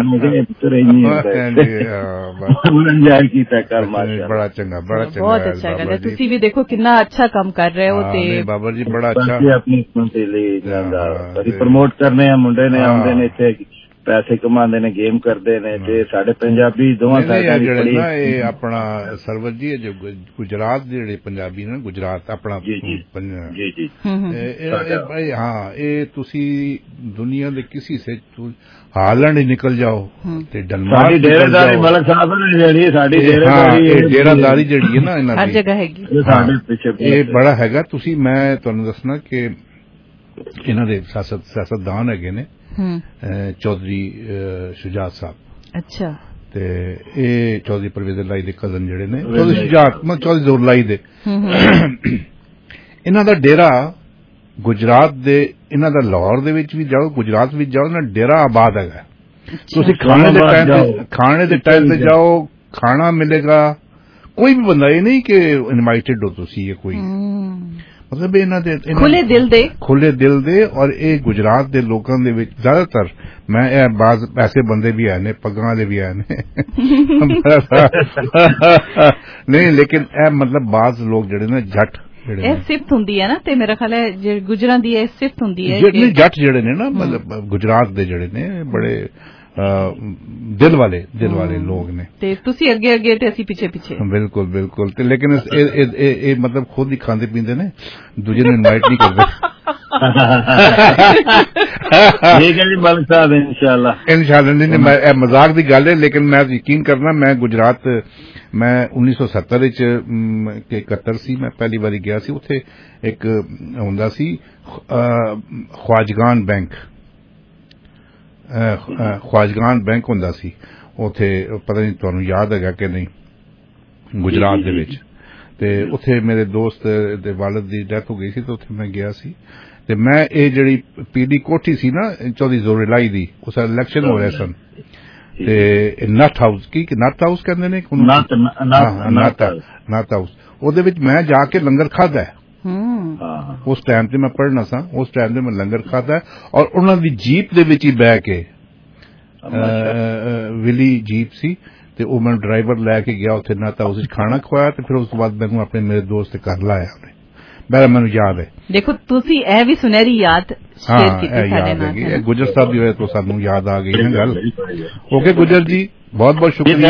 बड़ा चंगा बहुत अच्छा गल है तुसी भी देखो कितना अच्छा काम कर रहे हो ते बाबर जी बड़ा अच्छा अपनी प्रमोट करने मुंडे ने आंदे ने इत्थे पैसे कमांदे ने गेम करते ने ते साडे पंजाबी दोवां साइडां दी बड़ी ये अपना सरवत जी जो गुजरात दे जेहड़े पंजाबी ने गुजरात अपना जी हां ये तुसी दुनिया दे किसी से हालैंड निकल जाओ ते डनमार्क साडी डेरेदारी मलिक साहब ने जेहड़ी साडी डेरादारी जेहड़ी है ना इन्हां दी हर जगह हैगी साडे पीछे ये बड़ा हैगा तुसी मैं तुहानू दसना कि इन्हां दे सियासतदान हैगे ने चौधरी शुजात साहब अच्छा ते ए चौधरी परवेज लाई दे कजन जेहड़े ने चौधरी शुजात चौधरी जोर लाई दे इन्हां दा डेरा गुजरात दे इन्हां दा लाहौर दे विच भी जाओ गुजरात विच जाओ ना डेरा आबाद है तुसी खाने दे टाइम ते जाओ खाना मिलेगा कोई भी बंदा ये नहीं कि इनवाइटेड हो तुसी ये कोई मतलब खुले दिल दे और ये गुजरात दे लोकां दे विच ज्यादातर मैं बाज ऐसे बंदे भी है ने पग्गां दे भी है ने नहीं लेकिन मतलब बाज लोग जेडे ने जट ਇਹ ਸਿਫਤ ਹੁੰਦੀ ਹੈ ਨਾ ਤੇ ਮੇਰਾ ਖਿਆਲ ਹੈ ਜੇ ਗੁਜਰਾਂ ਦੀ ਇਹ ਸਿਫਤ ਹੁੰਦੀ ਹੈ ਜਿਹੜੇ ਜੱਟ ਜਿਹੜੇ ਨੇ ਨਾ ਮਤਲਬ ਗੁਜਰਾਤ ਦੇ ਜਿਹੜੇ ਨੇ ਬੜੇ ਦਿਲ ਵਾਲੇ ਲੋਕ ਨੇ ਤੇ ਤੁਸੀਂ ਅੱਗੇ ਤੇ ਅਸੀਂ ਪਿੱਛੇ ਬਿਲਕੁਲ ਤੇ ਲੇਕਿਨ ਇਹ ਮਤਲਬ ਖੁਦ ਹੀ ਖਾਂਦੇ ਪੀਂਦੇ ਨੇ ਦੂਜੇ ਨੂੰ ਇਨਵਾਈਟ ਨਹੀਂ ਕਰਦੇ ਠੀਕ ਹੈ ਜੀ ਮਲਿਕ ਸਾਹਿਬ ਇਨਸ਼ਾਅੱਲਾ ਨਹੀਂ ਇਹ ਮਜ਼ਾਕ ਦੀ ਗੱਲ ਹੈ ਲੇਕਿਨ ਮੈਂ ਯਕੀਨ ਕਰਨਾ ਮੈਂ ਗੁਜਰਾਤ ਮੈਂ 1970 ਵਿੱਚ 71 ਸੀ ਮੈਂ ਪਹਿਲੀ ਵਾਰੀ ਗਿਆ ਸੀ ਉੱਥੇ ਇੱਕ ਹੁੰਦਾ ਸੀ ਖਵਾਜਗਾਨ ਬੈਂਕ ਹੁੰਦਾ ਸੀ ਉੱਥੇ ਪਤਾ ਨਹੀਂ ਤੁਹਾਨੂੰ ਯਾਦ ਹੈਗਾ ਕਿ ਨਹੀਂ ਗੁਜਰਾਤ ਦੇ ਵਿੱਚ ਤੇ ਉੱਥੇ ਮੇਰੇ ਦੋਸਤ ਦੇ ਵਾਲਿਦ ਦੀ ਡੈਥ ਹੋ ਗਈ ਸੀ ਤੇ ਉੱਥੇ ਮੈਂ ਗਿਆ ਸੀ ਤੇ ਮੈਂ ਇਹ ਜਿਹੜੀ ਪੀਡੀ ਕੋਠੀ ਸੀ ਨਾ ਚੌਧਰੀ ਜ਼ੋਰਲਾਈ ਦੀ ਉਸ ਇਲੈਕਸ਼ਨ ਹੋ ਰਹੇ ਸਨ ਤੇ ਨਟ ਹਾਊਸ ਕਹਿੰਦੇ ਨੇ ਨਟ ਹਾਊਸ ਉਹਦੇ ਵਿੱਚ ਮੈਂ ਜਾ ਕੇ ਲੰਗਰ ਖਾਧਾ ਉਸ ਟਾਈਮ ਤੇ ਮੈਂ ਪੜ੍ਹਨਾ ਸਾਂ ਉਸ ਟਾਈਮ ਤੇ ਮੈਂ ਲੰਗਰ ਖਾਧਾ ਔਰ ਉਹਨਾਂ ਦੀ ਜੀਪ ਦੇ ਵਿੱਚ ਹੀ ਬਹਿ ਕੇ ਵਿਲੀ ਜੀਪ ਸੀ ਤੇ ਉਹ ਮੈਨੂੰ ਡਰਾਈਵਰ ਲੈ ਕੇ ਗਿਆ ਉੱਥੇ ਨਟ ਹਾਊਸ ਵਿੱਚ ਖਾਣਾ ਖਵਾਇਆ ਤੇ ਫਿਰ ਉਸ ਤੋਂ ਬਾਅਦ ਮੈਨੂੰ ਆਪਣੇ ਮੇਰੇ ਦੋਸਤ ਦੇ ਘਰ ਲਾਇਆ ਉਹਨੇ ਮੈਨੂੰ ਯਾਦ ਹੈ ਦੇਖੋ ਤੁਸੀਂ ਇਹ ਵੀ ਸੁਨਹਿਰੀ ਯਾਦ ਸ਼ੇਅਰ ਕੀਤੀ ਸਾਡੇ ਨਾਲ ਗੁਜਰ ਸਾਹਿਬ ਦੀ ਵਜ੍ਹਾ ਤੋਂ ਸਾਨੂੰ ਯਾਦ ਆ ਗਈ ਨਾ ਗੱਲ ਓਕੇ ਗੁਜਰ ਜੀ ਬਹੁਤ ਬਹੁਤ ਸ਼ੁਕਰੀਆ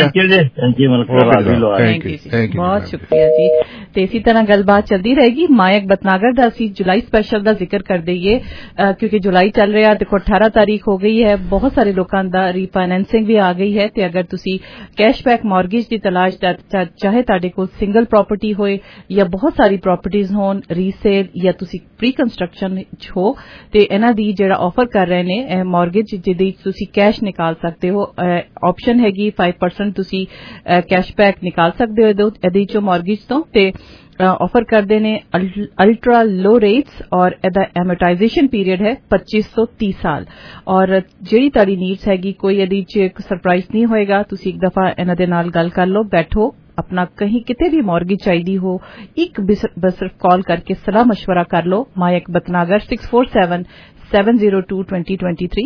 ਬਹੁਤ ਸ਼ੁਕਰੀਆ ਜੀ ਤੇ ਇਸੇ ਤਰ੍ਹਾਂ ਗੱਲਬਾਤ ਚਲਦੀ ਰਹੇਗੀ ਮਾਇਕ ਬਤਨਾਗਰ ਦਾ ਅਸੀਂ ਜੁਲਾਈ ਸਪੈਸ਼ਲ ਦਾ ਜ਼ਿਕਰ ਕਰ ਦਈਏ ਕਿਉਂਕਿ ਜੁਲਾਈ ਚੱਲ ਰਿਹਾ ਦੇਖੋ 18 ਤਾਰੀਖ ਹੋ ਗਈ ਹੈ ਬਹੁਤ ਸਾਰੇ ਲੋਕਾਂ ਦਾ ਰੀਫਾਈਨੈਂਸਿੰਗ ਵੀ ਆ ਗਈ ਹੈ ਤੇ ਅਗਰ ਤੁਸੀਂ ਕੈਸ਼ਬੈਕ ਮਾਰਗੇਜ ਦੀ ਤਲਾਸ਼ ਚਾਹੇ ਤੁਹਾਡੇ ਕੋਲ ਸਿੰਗਲ ਪ੍ਰਾਪਰਟੀ ਹੋਏ ਜਾਂ ਬਹੁਤ ਸਾਰੀ ਪ੍ਰਾਪਰਟੀਆਂ ਹੋਣ ਰੀਸੇਲ ਜਾਂ ਤੁਸੀਂ ਪ੍ਰੀ ਕੰਸਟਰਕਸ਼ਨ ਵਿੱਚ ਹੋ ਤੇ ਇਹਨਾਂ ਦੀ ਜਿਹੜਾ ਆਫਰ ਕਰ ਰਹੇ ਨੇ ਮਾਰਗੇਜ ਜਿਹਦੇ ਤੁਸੀਂ ਕੈਸ਼ ਨਿਕਾਲ ਸਕਦੇ ਹੋ ਆਪਸ਼ਨ ਹੈ 5% ਤੁਸੀਂ ਕੈਸ਼ਬੈਕ ਨਿਕਾਲ ਸਕਦੇ ਹੋ ਇਹਦੇ ਚੋਂ ਮਾਰਗੇਜ ਤੋਂ ਤੇ ਆਫਰ ਕਰਦੇ ਨੇ ਅਲਟਰਾ ਲੋ ਰੇਟਸ ਔਰ ਇਹਦਾ ਐਮੋਰਟਾਈਜ਼ੇਸ਼ਨ ਪੀਰੀਅਡ ਹੈ 25 ਤੋਂ 30 ਸਾਲ ਔਰ ਜਿਹੜੀ ਤੁਹਾਡੀ ਨੀਡਸ ਹੈਗੀ ਕੋਈ ਇਹਦੇ ਚ ਇੱਕ ਸਰਪ੍ਰਾਈਜ਼ ਨਹੀਂ ਹੋਏਗਾ ਤੁਸੀਂ ਇੱਕ ਦਫਾ ਇਹਨਾਂ ਦੇ ਨਾਲ ਗੱਲ ਕਰ ਲਓ ਬੈਠੋ अपना कहीं किते भी मॉर्गेज चाहिए हो एक बस कॉल करके सलाह मशवरा कर लो मायक बतनागर 647-702-2023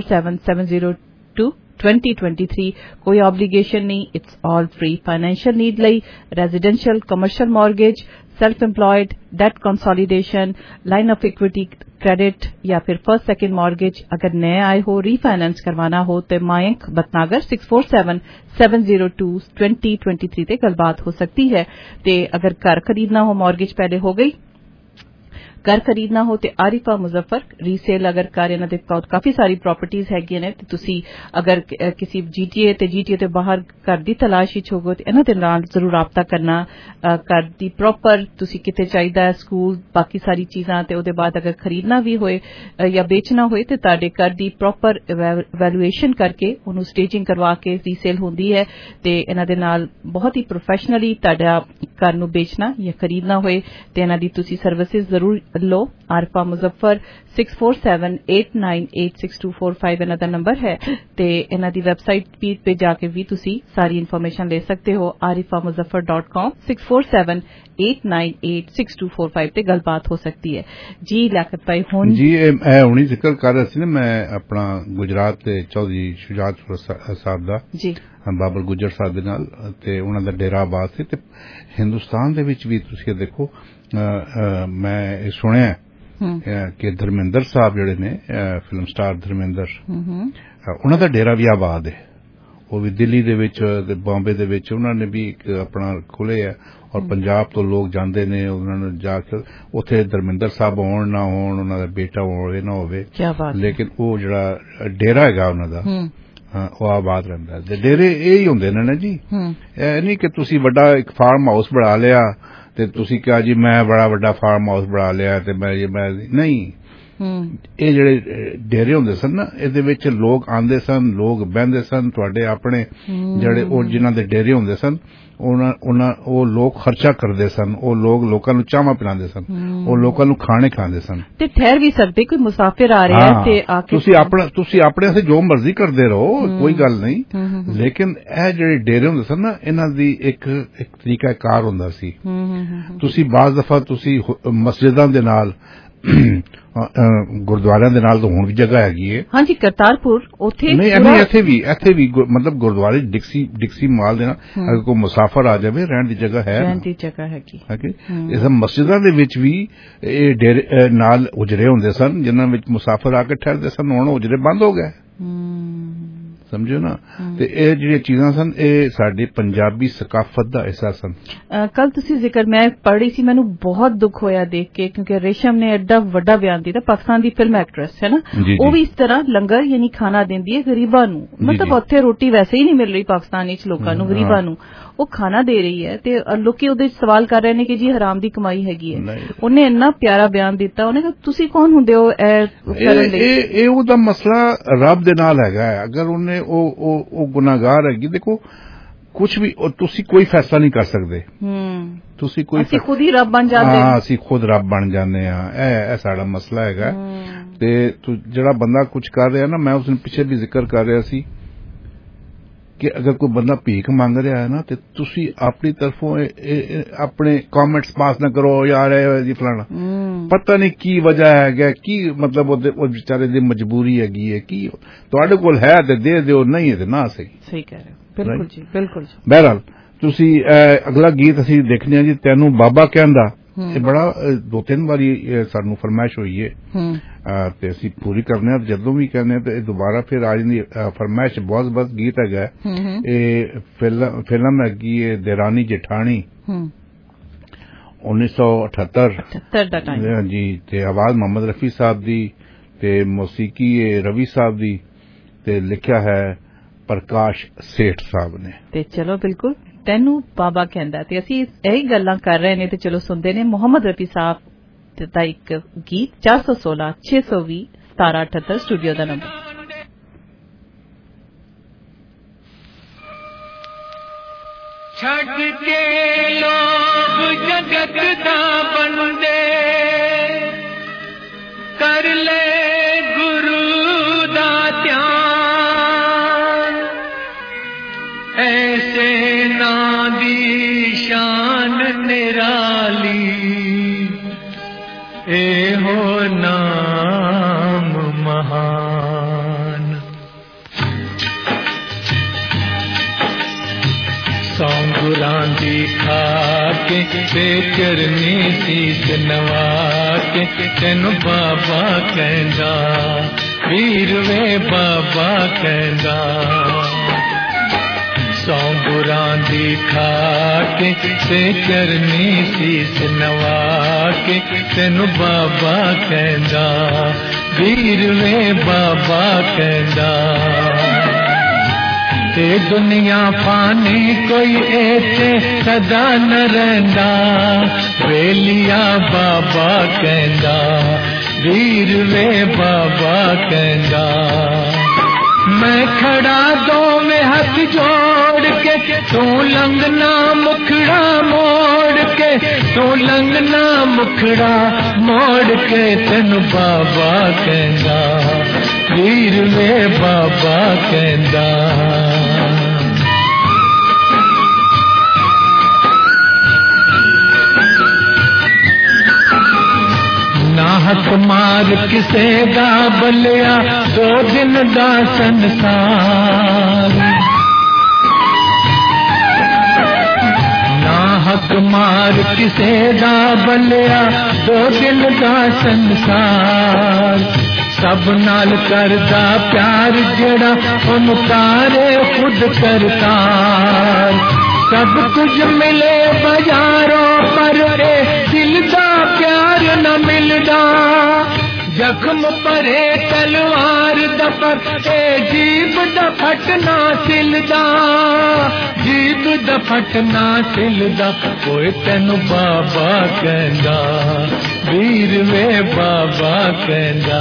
647-702-2023 कोई ऑब्लिगेशन नहीं it's all free financial need लई residential commercial mortgage self employed debt consolidation line of equity credit या फिर फर्स्ट सेकंड मॉर्गेज अगर नए आए हो रीफाइनेंस करवाना हो तो मायक बतनागर 647-702-2023 ते गलबात हो सकती है ते अगर घर खरीदना हो मॉर्गेज पहले हो गई घर खरीदना हो तो आरिफा मुजफ्फर रीसेल अगर घर इन्हां दे काफी सारी प्रॉपर्टीज हैगियां ने ते तुसी अगर किसी जीटीए ते बाहर घर दी तलाश विच होगो ते इन्हां दे नाल जरूर राबता करना घर दी प्रॉपर तुसी किते चाहिदा है स्कूल बाकी सारी चीजां ते ओदे बाद अगर खरीदना भी होए या बेचना होए ते तुहाडे घर दी प्रॉपर वैल्यूएशन करके उहनू स्टेजिंग करवा के रीसेल होंदी है ते इन्हां दे नाल बहुत ही प्रोफेशनली तुहाडा घर नू बेचना या खरीदना होए ते इन्हां दी तुसी सर्विसेज जरूर लो आरिफा मुजफ्फर 6478986245 इन्हां दा नंबर है ते इन्हां दी वेबसाइट पे जाके भी तुसी सारी इन्फॉर्मेशन ले सकते हो arifamuzaffar.com 6478986245 ते गलबात हो सकती है जी लियाकत भाई हुण जी मैं हुणी जिक्र कर रहा सी ना मैं अपना गुजरात ते चौधरी शुजात साहब दा जी बाबर गुजर साहब दे नाल ते उन्हां दा डेरा आबाद सी ते हिंदुस्तान दे विच भी तुसी देखो मैं सुनिया कि धर्मेंद्र साहब जिहड़े ने फिल्म स्टार धर्मेंद्र उन्हां दा डेरा भी आबाद है वो भी दिल्ली दे विच ते बॉम्बे दे विच उन्होंने भी अपना खोले है और पंजाब तो लोग जाते ने उन्होंने जाकर उत्थे धर्मेंद्र साहब होण ना होण उन्हां दा बेटा होवे ना होवे लेकिन वो जिहड़ा डेरा हैगा उन्हां दा वो आबाद रहिंदा है डेरे यही हुंदे ने ना जी नहीं कि तुसी वड्डा एक फार्म हाउस बना लिया ते तुसी कहा जी मैं बड़ा वड्डा फार्म हाउस बना लिया ते मैं नहीं ਇਹ ਜਿਹੜੇ ਡੇਰੇ ਹੁੰਦੇ ਸਨ ਨਾ ਇਹਦੇ ਵਿੱਚ ਲੋਕ ਆਂਦੇ ਸਨ ਲੋਕ ਬਹਿੰਦੇ ਸਨ ਤੁਹਾਡੇ ਆਪਣੇ ਜਿਹੜੇ ਉਹ ਜਿਨ੍ਹਾਂ ਦੇ ਡੇਰੇ ਹੁੰਦੇ ਸਨ ਉਹ ਲੋਕ ਖਰਚਾ ਕਰਦੇ ਸਨ ਉਹ ਲੋਕਾਂ ਨੂੰ ਚਾਹਾਂ ਪਿਲਾਉਂਦੇ ਸਨ ਉਹ ਲੋਕਾਂ ਨੂੰ ਖਾਣੇ ਖਿਲਾਉਂਦੇ ਸਨ ਤੇ ਠਹਿਰ ਵੀ ਸਕਦੇ ਕੋਈ ਮੁਸਾਫਿਰ ਆ ਰਿਹਾ ਤੇ ਆ ਕੇ ਤੁਸੀਂ ਆਪਣੇ ਸੇ ਜੋ ਮਰਜ਼ੀ ਕਰਦੇ ਰਹੋ ਕੋਈ ਗੱਲ ਨਹੀਂ ਲੇਕਿਨ ਇਹ ਜਿਹੜੇ ਡੇਰੇ ਹੁੰਦੇ ਸਨ ਨਾ ਇਹਨਾਂ ਦੀ ਇੱਕ ਤਰੀਕਾ ਕਾਰ ਹੁੰਦਾ ਸੀ ਤੁਸੀਂ ਬਾਜ਼ ਦਫਾ ਤੁਸੀਂ ਮਸਜਿਦਾਂ ਦੇ ਨਾਲ ਗੁਰਦੁਆਰਿਆਂ ਦੇ ਨਾਲ ਤਾਂ ਹੁਣ ਵੀ ਜਗ੍ਹਾ ਹੈਗੀ ਹੈ। ਹਾਂਜੀ, ਕਰਤਾਰਪੁਰ ਉੱਥੇ ਨਹੀਂ, ਇੱਥੇ ਵੀ ਮਤਲਬ ਗੁਰਦੁਆਰੇ ਡਿਕਸੀ ਮਾਲ ਦੇ ਨਾਲ ਅਗਰ ਕੋਈ ਮੁਸਾਫਰ ਆ ਜਾਵੇ ਰਹਿਣ ਦੀ ਜਗ੍ਹਾ ਹੈ, ਰਹਿਣ ਦੀ ਜਗ੍ਹਾ ਹੈਗੀ। ਇਸ ਮਸਜਿਦਾਂ ਦੇ ਵਿੱਚ ਵੀ ਇਹ ਡੇਰੇ ਨਾਲ ਉਜਰੇ ਹੁੰਦੇ ਸਨ ਜਿਨ੍ਹਾਂ ਵਿੱਚ ਮੁਸਾਫਰ ਆ ਕੇ ਠਹਿਰਦੇ ਸਨ। ਹੁਣ ਉਜਰੇ ਬੰਦ ਹੋ ਗਏ, ਸਮਝੋ ਨਾ। ਤੇ ਇਹ ਜਿਹੜੀਆਂ ਚੀਜ਼ਾਂ ਸਨ ਇਹ ਸਾਡੀ ਪੰਜਾਬੀ ਸਕਾਫਤ ਦਾ ਹਿੱਸਾ ਸਨ। ਕੱਲ ਤੁਸੀਂ ਜ਼ਿਕਰ ਮੈਂ ਪੜ੍ਹੀ ਸੀ, ਮੈਨੂੰ ਬਹੁਤ ਦੁੱਖ ਹੋਇਆ ਦੇਖ ਕੇ, ਕਿਉਂਕਿ ਰੇਸ਼ਮ ਨੇ ਐਡਾ ਵੱਡਾ ਬਿਆਨ ਦਿੱਤਾ। ਪਾਕਿਸਤਾਨ ਦੀ ਫਿਲਮ ਐਕਟਰੈਸ ਹੈ ਨਾ, ਉਹ ਵੀ ਇਸ ਤਰ੍ਹਾਂ ਲੰਗਰ ਯਾਨੀ ਖਾਣਾ ਦਿੰਦੀ ਹੈ ਗਰੀਬਾਂ ਨੂੰ। ਮਤਲਬ ਉੱਥੇ ਰੋਟੀ ਵੈਸੇ ਹੀ ਨਹੀਂ ਮਿਲ ਰਹੀ ਪਾਕਿਸਤਾਨ ਵਿੱਚ ਲੋਕਾਂ ਨੂੰ, ਗਰੀਬਾਂ ਨੂੰ ਉਹ ਖਾਣਾ ਦੇ ਰਹੀ ਹੈ ਤੇ ਲੋਕੀ ਉਹਦੇ ਸਵਾਲ ਕਰ ਰਹੇ ਨੇ ਕਿ ਜੀ ਹਰਾਮ ਦੀ ਕਮਾਈ ਹੈਗੀ ਹੈ। ਉਹਨੇ ਇੰਨਾ ਪਿਆਰਾ ਬਿਆਨ ਦਿੱਤਾ, ਉਹਨੇ ਕਿਹਾ ਤੁਸੀਂ ਕੌਣ ਹੁੰਦੇ ਹੋ ਕਰਨ ਲਈ। ਇਹ ਉਹਦਾ ਮਸਲਾ ਰੱਬ ਦੇ ਨਾਲ ਹੈਗਾ ਹੈ। ਅਗਰ ਉਹਨੇ ਉਹ ਗੁਨਾਹਗਾਰ ਹੈਗੀ, ਦੇਖੋ ਕੁਝ ਵੀ ਤੁਸੀਂ ਕੋਈ ਫੈਸਲਾ ਨਹੀਂ ਕਰ ਸਕਦੇ। ਤੁਸੀਂ ਕੋਈ ਅਸੀਂ ਖੁਦ ਹੀ ਰੱਬ ਬਣ ਜਾਂਦੇ ਹਾਂ, ਅਸੀਂ ਖੁਦ ਰੱਬ ਬਣ ਜਾਂਦੇ ਹਾਂ। ਇਹ ਸਾਡਾ ਮਸਲਾ ਹੈਗਾ। ਤੇ ਜਿਹੜਾ ਬੰਦਾ ਕੁਝ ਕਰ ਰਿਹਾ ਨਾ, ਮੈਂ ਉਸ ਨੂੰ ਪਿੱਛੇ ਵੀ ਜ਼ਿਕਰ ਕਰ ਰਿਹਾ ਸੀ ਕਿ ਅਗਰ ਕੋਈ ਬੰਦਾ ਭੀਖ ਮੰਗ ਰਿਹਾ ਹੈ ਨਾ ਤੇ ਤੁਸੀਂ ਆਪਣੀ ਤਰਫੋਂ ਆਪਣੇ ਕਮੈਂਟਸ ਪਾਸ ਨਾ ਕਰੋ ਯਾਰ ਇਹ ਜੀ ਫਲਾਣਾ, ਪਤਾ ਨਹੀਂ ਕੀ ਵਜ੍ਹਾ ਹੈਗਾ, ਕੀ ਮਤਲਬ ਉਹ ਵਿਚਾਰੇ ਦੀ ਮਜਬੂਰੀ ਹੈਗੀ ਹੈ, ਕੀ ਤੁਹਾਡੇ ਕੋਲ ਹੈ ਤੇ ਦੇ ਦਿਓ, ਨਹੀਂ ਹੈ ਤੇ ਨਾ ਸਹੀ। ਸਹੀ ਕਹਿ ਰਹੇ ਹੋ, ਬਿਲਕੁਲ ਜੀ, ਬਿਲਕੁਲ ਜੀ। ਬਹਰਹਾਲ ਤੁਸੀਂ ਅਗਲਾ ਗੀਤ ਅਸੀਂ ਦੇਖਦੇ ਹਾਂ ਜੀ, ਤੈਨੂੰ ਬਾਬਾ ਕਹਿੰਦਾ। ਇਹ ਬੜਾ 2-3 ਵਾਰੀ ਸਾਨੂੰ ਫਰਮਾਇਸ਼ ਹੋਈ ਹੈ ਤੇ ਅਸੀਂ ਪੂਰੀ ਕਰਨੇ ਆ। ਜਦੋਂ ਵੀ ਕਹਿੰਦੇ ਆ ਤੇ ਦੁਬਾਰਾ ਫਿਰ ਆ ਜਾਂਦੀ ਫਰਮਾਇਸ਼। ਬਹੁਤ ਗੀਤ ਹੈਗਾ। ਇਹ ਫਿਲਮ ਹੈਗੀ ਹੈ ਦੇਰਾਨੀ ਜਠਾਣੀ 1978 ਦਾ ਟਾਈਮ ਜੀ। ਤੇ ਆਵਾਜ਼ ਮੁਹੰਮਦ ਰਫੀ ਸਾਹਿਬ ਦੀ ਤੇ ਮੌਸੀਕੀ ਰਵੀ ਸਾਹਿਬ ਦੀ ਤੇ ਲਿਖਿਆ ਹੈ ਪ੍ਰਕਾਸ਼ ਸੇਠ ਸਾਹਿਬ ਨੇ। ਤੇ ਚਲੋ ਬਿਲਕੁਲ ਤੈਨੂੰ ਬਾਬਾ ਕਹਿੰਦਾ ਤੇ ਅਸੀਂ ਇਹੀ ਗੱਲਾਂ ਕਰ ਰਹੇ ਨੇ ਤੇ ਚਲੋ ਸੁਣਦੇ ਨੇ ਮੁਹੰਮਦ ਰਫੀ ਸਾਹਿਬ ਦਾ ਇੱਕ ਗੀਤ 416 620 1778 ਸਟੂਡੀਓ ਦਾ ਨੰਬਰ। ਛੱਡ ਕੇ ਲੋਭ ਜਗਤ ਦਾ ਬੰਦੇ ਕਰ ਲੈ ਗੁਰੂ ਦਾ ਧਿਆਨ, ਐਸੇ ਨਾਂ ਦੀ ਸ਼ਾਨ ਨਿਰਾਲੀ ਇਹੋ ਨਾਮ ਮਹਾਨ। ਸੌ ਗੁਰਾਂ ਦੀ ਖਾ ਕੇ ਤੇ ਚਰਨੀ ਸੀਸ ਨਵਾ ਕੇ ਤੈਨੂੰ ਬਾਬਾ ਕਹਿੰਦਾ, ਵੀਰ ਵੇ ਬਾਬਾ ਕਹਿੰਦਾ। ਸੌ ਗੁਰਾਂ ਦੀ ਖਾ ਕੇ ਤੇ ਚਰਨੀ ਸੀਸ ਨਵਾ ਕੇ ਤੈਨੂੰ ਬਾਬਾ ਕਹਿੰਦਾ, ਵੀਰ ਵੇ ਬਾਬਾ ਕਹਿੰਦਾ। ਤੇ ਦੁਨੀਆ ਫਾਨੀ ਕੋਈ ਇੱਥੇ ਸਦਾ ਨ ਰਹਿੰਦਾ, ਵੇਲੀਆ ਬਾਬਾ ਕਹਿੰਦਾ, ਵੀਰ ਵੇ ਬਾਬਾ ਕਹਿੰਦਾ। मैं खड़ा दोवें हथ जोड़ के, तू लंघना मुखड़ा मोड़ के, तू लंघना मुखड़ा मोड़ के तेन बाबा कहंदा, वीर वे बाबा कहंदा। नाहक मार किसे दा बलिया, 2 दिन दा संसार। नाहक मार किसे दा बलिया, 2 दिन दा संसार। सब नाल करदा प्यार जड़ा उन तारे खुद करतार। सब कुछ मिले बाजारों पर दिल दा प्यार न मिलदा, जख्म परे तलवार दपर जीप दा फटना सिलदा, जीप दा फटना सिलदा। कोई तेनु बाबा कहंदा, वीर वे बाबा कहंदा।